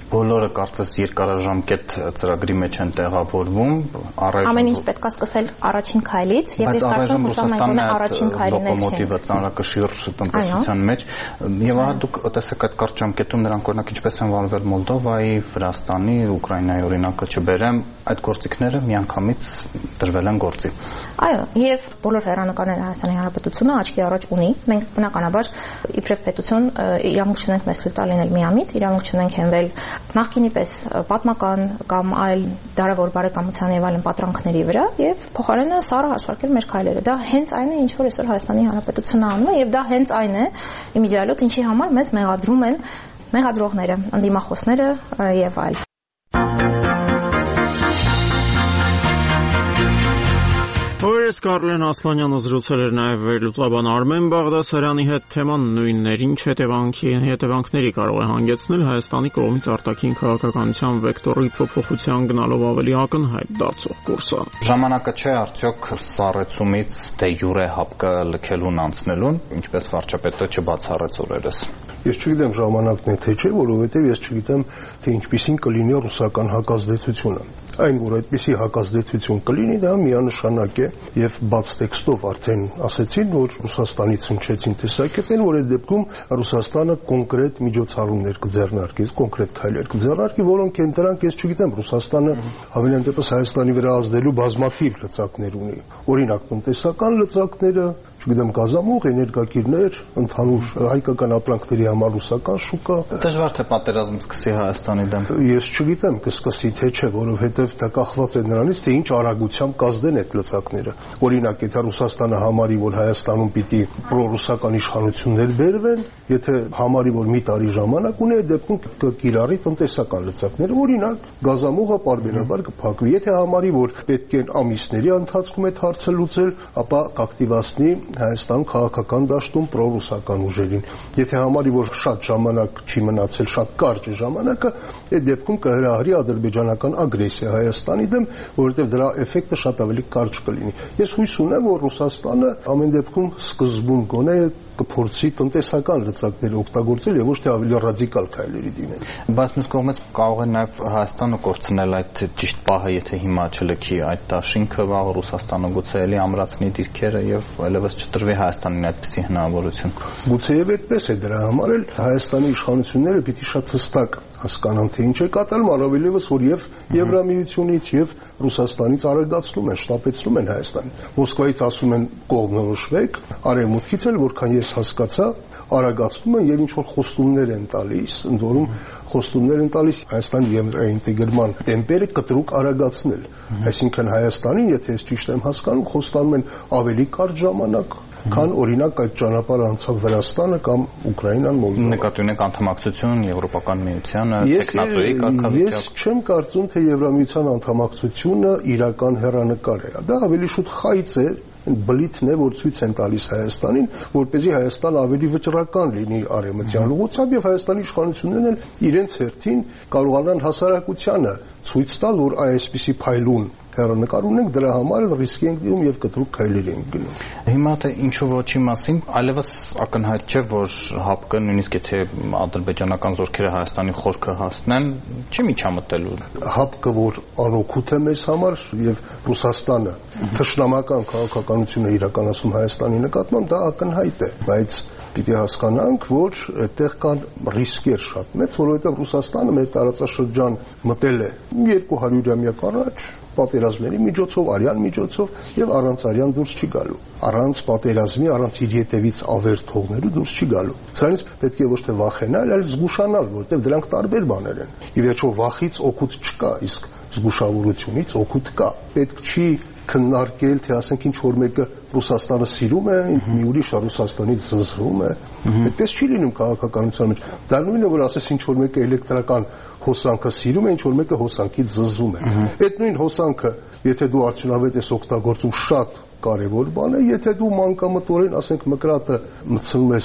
Բոլորը կարծես երկարաժամկետ ծրագրի մեջ են տեղավորվում, առայժմ ամեն ինչ պետք է սկսել առաջին քայլից, եւ ես կարծում եմ Ռուսաստանը առաջին քայլին է լոկոմոտիվը ծանրակշիռ տնտեսության մեջ, եւ ահա դուք տեսեք այդ կարճ ժամկետում նրանք օրինակ ինչպես են վարվել Մոլդովայի, Վրաստանի, Ուկրաինայի օրինակը չբերեմ, այդ գործիքները միանգամից դրվել են գործի։ Այո, եւ բոլոր հերանեկարները Հայաստանի Հանրապետությունը աչքի առաջ ունի։ Մենք բնականաբար իբրև պետություն իրավունք չունենք մեզ թույլ տալ լինել միամիտ, իրավունք չունենք հենվել նախկինի պես պատմական կամ այլ դարավոր բարեկամության եւ այլն պատրանքների վրա եւ փոխարենը սառը հաշվարկել մեր քայլերը։ Դա հենց այն է, ինչ որ այսօր Հայաստանի Հանրապետությունը անում է եւ դա հենց այն է իմիջիայլոց, ինչի համար մեզ մեղադրում են մեղադրողները, ընդդիմախոսները եւ այլ։ Օրերս Կարլեն Ասլանյանը զրուցել էր նաև վերլուծաբան Արմեն Բաղդասարյանի հետ, թեման նույնն էր, ինչ հետևանքի հետևանքների կարող է հանգեցնել Հայաստանի կողմից արտաքին քաղաքականության վեկտորի փոփոխության գնալով ավելի ակնհայտ դարձող կուրսը։ Ժամանակը չէ արդյոք սառեցումից դե յուրե հապկը լքելուն անցնելուն, ինչպես վարչապետը չբացառեց օրերս։ Ես չգիտեմ ժամանակն է թե չէ, որովհետև ես չգիտեմ թե ինչպիսին կլինի ռուսական հակազդեցությունը։ Այն, որ այդպիսի հակազդեցություն կլինի, դա միանշանակ է եւ բաց տեքստով արդեն ասեցին, որ Ռուսաստանից հնչեցին տեսակետներ, որ այդ դեպքում Ռուսաստանը կոնկրետ միջոցառումներ կձեռնարկի, կոնկրետ քայլեր կձեռնարկի, որոնք են դրանք, ես չգիտեմ, Ռուսաստանը հավելեն դեպս Հայաստանի վրա ազդելու բազմաթիվ լծակներ ունի։ Օրինակ տնտեսական լծակները, չգիտեմ, գազամուղ, էներգակիրներ, ընդհանուր հայկական ապրանքների համար ռուսական շուկա։ Դժվար թե պատերազմ սկսի Հայաստանի դեմ։ Ես չգիտեմ կսկսի թե չէ, որովհետև դա կախված է նրանից, թե ինչ արագությամբ կազդեն այդ լծակները։ Օրինակ, եթե Ռուսաստանը համարի, որ Հայաստանում պիտի պրոռուսական իշխանություններ բերվեն, եթե համարի, որ մի տարի ժամանակ ունի, այդ դեպքում կկիրառի տնտեսական լծակները, օրինակ, գազամուղը պարբերաբար կփակվի։ Եթե համարի, որ պետք է ամիսների ընթացքում այդ հարցը լուծել, ապա կակտիվացնի Հայաստան քաղաքական դաշտում պրոռուսական ուժերին։ Եթե համարի, որ շատ ժամանակ չի մնացել, շատ կարճ է ժամանակը, այդ դեպքում կհրահրի ադրբեջանական ագրեսիա Հայաստանի դեմ, որովհետև դրա էֆեկտը շատ ավելի կարճ կլինի։ Ես հույս ունեմ, որ Ռուսաստանը ամեն դեպքում սկզբում գոնե կփորձի տնտեսական լծակներ օգտագործել եւ ոչ թե ավելի ռադիկալ քայլերի դիմել։ Բայց մյուս կողմից կարող է նաեւ Հայաստանը կորցնել այդ ճիշտ պահը, եթե հիմա չլքի այդ դաշինքը, վաղ Ռուսաստանը գուցե էլի ամրացնի դիրքերը եւ այլևս չտրվի Հայաստանին այդպիսի հնարավորություն։ Գուցեև այդպես է, դրա համար էլ Հայաստանի իշխանությունները պիտի շատ հստակ հասկանան, թե ինչ է կատարում, առավելևս որ եւ Եվրամիությունից եւ Ռուսաստանից արագացնում են, շտապեցնում են Հայաստանին։ Մոսկվայից ասում են կողմնորոշվեք, արևմուտքից էլ որքան ես հասկացա, արագացնում են եւ ինչ որ խոստումներ են տալիս, ընդ որում խոստումներ են տալիս Հայաստանի եվրոինտեգրման տեմպերը կտրուկ արագացնել։ Այսինքն Հայաստանին, եթե ես ճիշտ եմ հասկանում, խոստանում են ավելի կարճ ժամանակ, քան օրինակ այդ ճանապարհը անցավ Վրաստանը կամ Ուկրաինան, Մոլդովան։ Նկատի ունեք անդամակցություն Եվրոպական միությանը, տեխնացուի կարգավիճակ։ Ես չեմ կարծում, թե Եվրամիության անդամակցությունը իրական հեռանկար է։ Դա ավելի շուտ խայծ է, բլիթն է, որ ցույց են տալիս Հայաստանին, որպեսզի Հայաստանը ավելի վճռական լինի արևմտյան ուղղությամբ եւ Հայաստանի իշխանություններն էլ իրենց հերթին կարողանան հասարակությանը ցույց տալ, որ այսպիսի փայլուն հեռանկար ունենք, դրա համար էլ ռիսկի ենք դիմում եւ կտրուկ քայլերի ենք գնում։ Հիմա թե ինչու ոչի մասին, այլևս ակնհայտ չէ, որ ՀԱՊԿ-ը նույնիսկ եթե ադրբեջանական զորքերը Հայաստանի խորքը հասնեն, չի միջամտելու։ ՀԱՊԿ-ը, որ անօգուտ է մեզ համար եւ Ռուսաստանը թշնամական քաղաքականությունը իրականացում Հայաստանի նկատմամբ, դա ակնհայտ է, բայց պիտի հասկանանք, որ այդտեղ կան ռիսկեր շատ մեծ, որովհետև Ռուսաստանը մեր տարածաշրջան մտել է երկու հարյուրամյակ առաջ պատերազմների միջոցով, արյան միջոցով եւ առանց արյան դուրս չի գալու։ Առանց պատերազմի, առանց իր ետևից ավեր թողնելու դուրս չի գալու։ Սրանից պետք է ոչ թե վախենալ, այլ զգուշանալ, որովհետեւ դրանք տարբեր բաներ են։ Ի վերջո վախից օգուտ չկա, իսկ զգուշավորությունից օգուտ կա։ Պետք չի քննարկել, թե ասենք ինչ որ մեկը Ռուսաստանը սիրում է, մի ուրիշը Ռուսաստանից զզվում է։ Այդպես չի լինում քաղաքականության մեջ։ Դա նույնը, որ ասես ինչ որ մեկը էլեկտրական հոսանքը սիրում է, ինչ որ մեկը հոսանքից զզվում է։ Այդ նույն հոսանքը, եթե դու արդյունավետ ես օգտագործում, շատ կարևոր բան է, եթե դու մանկամտորեն, ասենք, մկրատը մտցնում ես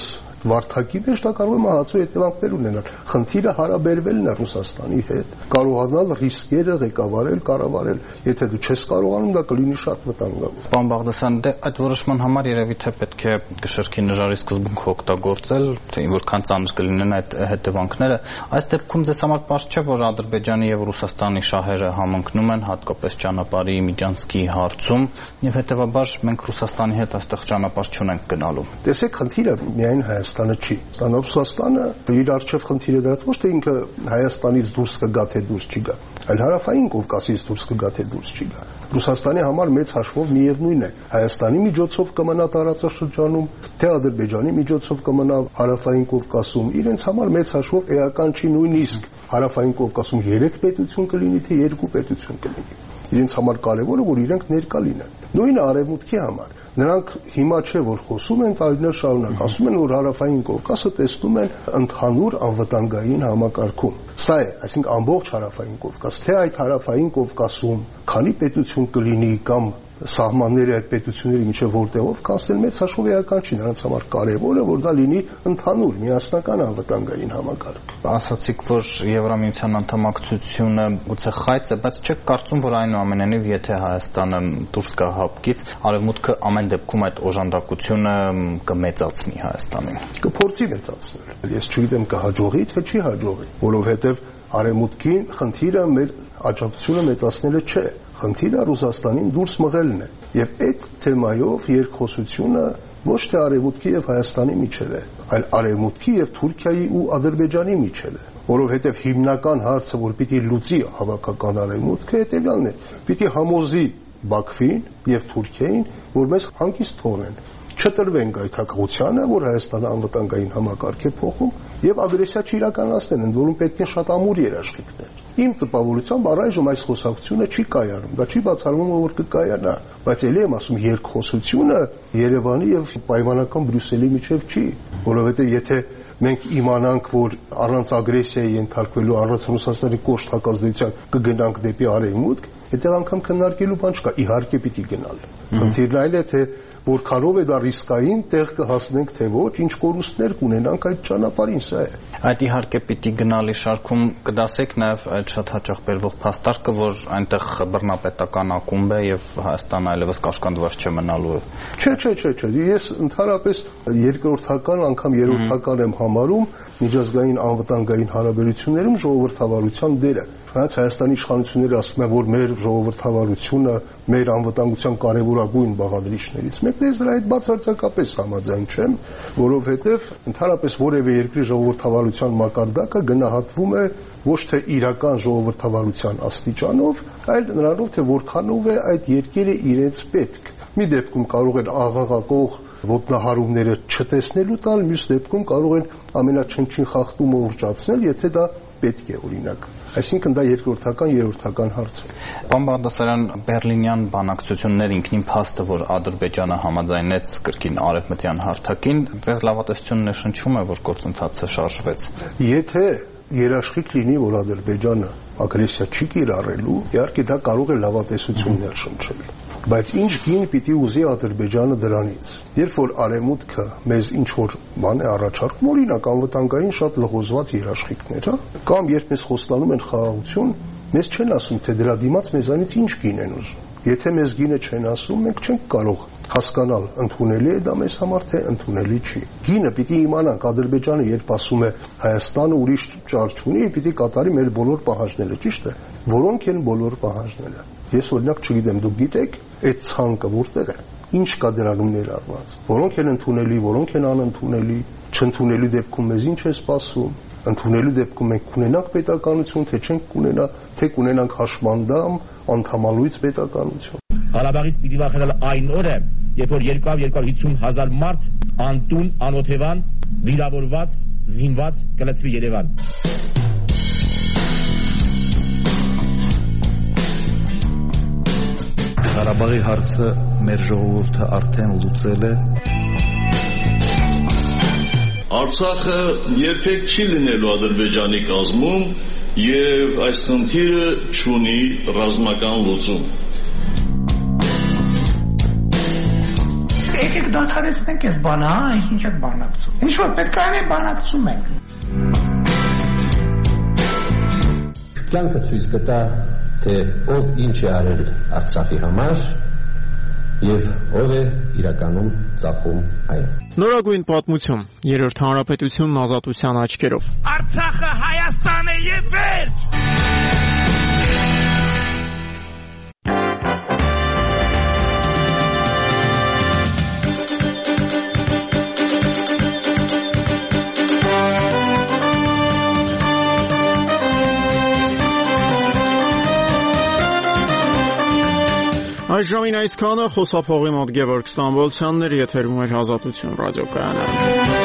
վարդակի մեջ դա կարող է մահացու հետևանքներ ունենալ։ Խնդիրը հարաբերվելն է Ռուսաստանի հետ, կարողանալ ռիսկերը ղեկավարել, կառավարել։ Եթե դու չես կարողանում, դա կլինի շատ վտանգավոր։ Պարոն Բաղդասարյան, դե այդ որոշման համար երևի թե պետք է կշռքի նժարի սկզբունքը օգտագործել, թե որքան ծանր կլինեն այդ հետևանքները։ Այս դեպքում ձեզ համար պարզ չէ, որ Ադրբեջանի եւ Ռուսաստանի շահերը համընկնում են, հատկապես ճանապարհի Միջանցքի հարցում, եւ հետեւաբար մենք Ռուսաստանի հետ այստեղ ճանապարհ չունենք գնալու։ Տեսեք, խնդիրը միայն Հայաստանը չի։ Ռուսաստանը իր արժեվ խնդիրը դրած ոչ թե ինքը Հայաստանից դուրս կգա թե դուրս չի գա, այլ Հարավային Կովկասից դուրս կգա թե դուրս չի գա։ Ռուսաստանի համար մեծ հաշվով միևնույն է, Հայաստանի միջոցով կմնա տարածաշրջանում, թե Ադրբեջանի միջոցով կմնա Հարավային Կովկասում, իրենց համար մեծ հաշվով էական չի նույնիսկ Հարավային Կովկասում երեք պետություն կլինի, թե երկու պետություն կլինի։ Իրենց համար կարևորը, որ իրենք ներկա լինեն։ Նույնը Արևմուտքի համար։ Նրանք հիմա չէ որ խոսում են, տարիներ շարունակ ասում են, որ Հարավային Կովկասը տեսնում են ընդհանուր անվտանգային համակարգում։ Սա է, այսինքն ամբողջ Հարավային Կովկաս, թե այդ Հարավային Կովկասում քանի պետություն կլինի կամ սահմանները այդ պետությունների միջև որտեղով կանցնել մեծ հաշվով էական չի, նրանց համար կարևորը որ դա լինի ընդհանուր միասնական անվտանգային համակարգ։ Ասացիք, որ Եվրամիության անդամակցությունը գուցե խայծ է, բայց չեք կարծում, որ այնուամենայնիվ եթե Հայաստանը դուրս գա հապկից, Արևմուտքը ամեն դեպքում այդ օժանդակությունը կմեծացնի Հայաստանին։ Կփորձի մեծացնել։ Ես չգիտեմ կհաջողի թե չի հաջողի, որովհետև Արևմուտքին խնդիրը մեր աջակցությունը մեծացնելը չէ, խնդիրը Ռուսաստանին դուրս մղելն է։ Եվ այդ թեմայով երկխոսությունը ոչ թե Արևմուտքի եւ Հայաստանի միջև է, այլ Արևմուտքի եւ Թուրքիայի ու Ադրբեջանի միջև է, որովհետեւ հիմնական հարցը, որ պիտի լուծի հավաքական Արևմուտքը, հետեւյալն է. պիտի համոզի Բաքվին եւ Թուրքիային, որ մեզ հանգիստ թողնեն, չտրվենք այդ հակղությանը, որ Հայաստանը անվտանգային համակարգ է փոխում եւ ագրեսիա չիրականացնեն, ընդ որում պետք է շատ ամուր երաշխիքներ։ Իմ տպավորությամբ առայժմ այս խոսակցությունը չի կայանում, դա չի բացառվում, որ կկայանա, բայց ելի եմ ասում, երկխոսությունը Երևանի եւ պայմանական Բրյուսելի միջև չի, որովհետեւ եթե մենք իմանանք, որ առանց ագրեսիայի ենթարկվելու, առանց Ռուսաստանի կոշտ հակազդեցության կգնանք դեպի Արևմուտք, այդտեղ անգամ քննարկելու բան չկա, իհարկե պիտի գնալ։ Խնդիրն այլ է, թե որքանով է դա ռիսկային, տեղ կհասնենք թե ոչ, ինչ կորուստներ կունենանք այդ ճանապարհին, սա է։ Այդ իհարկե պիտի գնալի շարքում կդասեք նաև այդ շատ հաճախ բերվող փաստարկը, որ այնտեղ բռնապետական ակումբ է եւ Հայաստանը այլևս կաշկանդված չմնալու է։ Չէ, չէ, չէ, չէ։ Ես ընդհանրապես երկրորդական անգամ երրորդական եմ համարում միջազգային անվտանգային հարաբերություններում ժողովրդավարության դերը։ Բայց Հայաստանի իշխանությունները ասում են, որ մեր ժողովրդավարությունը մեր անվտանգության կարևորագույն բաղադրիչներից մեկն է, ես դրա հետ բացարձակապես համաձայն չեմ, որովհետև ընդհանրապես որևէ երկրի ժողովրդավարության մակարդակը գնահատվում է ոչ թե իրական ժողովրդավարության աստիճանով, այլ նրանով, թե որքանով է այդ երկիրը իրենց պետք։ Մի դեպքում կարող են աղաղակող ոտնահարումները չտեսնելու տալ, մյուս դեպքում կարող են ամենաչնչին խախտումը ուռճացնել, եթե դա պետք է, օրինակ։ Այսինքն դա երկրորդական, երրորդական հարց է։ Պարոն Բաղդասարյան, Բերլինյան բանակցություններ ինքնին փաստը, որ Ադրբեջանը համաձայնեց կրկին արևմտյան հարթակին, ձեզ լավատեսություն նշնչում է, որ գործընթացը շարժվեց։ Եթե երաշխիք լինի, որ Ադրբեջանը ագրեսիա չի կիրառելու, իհարկե դա կարող է լավատեսություններ շնչել։ Բայց ինչ գին պիտի ուզի Ադրբեջանը դրանից։ Երբ որ Արևմուտքը մեզ ինչ որ բան է առաջարկում, օրինակ անվտանգային շատ լղոզված երաշխիքներ, հա, կամ երբ մեզ խոստանում են խաղաղություն, մեզ չեն ասում, թե դրա դիմաց մեզանից ինչ գին են ուզում։ Եթե մեզ գինը չեն ասում, մենք չենք կարող հասկանալ ընդունելի է դա մեզ համար, թե ընդունելի չի։ Գինը պիտի իմանանք, Ադրբեջանը երբ ասում է Հայաստանը ուրիշ ճար չունի, պիտի կատարի մեր բոլոր պահանջները, ճիշտ է։ Որոնք են բոլոր պահանջները։ Ես օրինակ չգիտեմ, դուք գիտեք, այդ ցանկը որտեղ է, ինչ կա դրանում ներառված, որոնք են ընդունելի, որոնք են անընդունելի, չընդունելու դեպքում մեզ ինչ է սպասում, ընդունելու դեպքում մենք կունենանք պետականություն, թե չենք կունենա, թե կունենանք հաշմանդամ, անդամալույց պետականություն։ Ղարաբաղից պիտի վախենալ այն օրը, երբ որ երկու հարյուր հիսուն հազար մարդ անտուն, անօթևան, վիրավորված, զինված կլցվի Երևան։ Ղարաբաղի հարցը մեր ժողովուրդը արդեն լուծել է։ Արցախը երբեք չի լինելու Ադրբեջանի կազմում եւ այս խնդիրը չունի ռազմական լուծում։ Մենք եկեք դադարեցնենք այս բանը, հա, ինչ եք բանակցում։ Ինչ որ պետք է անենք, բանակցում ենք։ Կյանքը ցույց կտա, թե ով ինչ է արել Արցախի համար եւ ով է իրականում ծախում այն։ Նորագույն պատմություն՝ Երրորդ հանրապետությունն ազատության աչքերով։ Արցախը Հայաստան է եւ վերջ։ Այս ժամին այսքանը, խոսափողի մոտ Գևորգ Ստամբոլցյանն էր, եթերում էր Ազատություն ռադիոկայանը։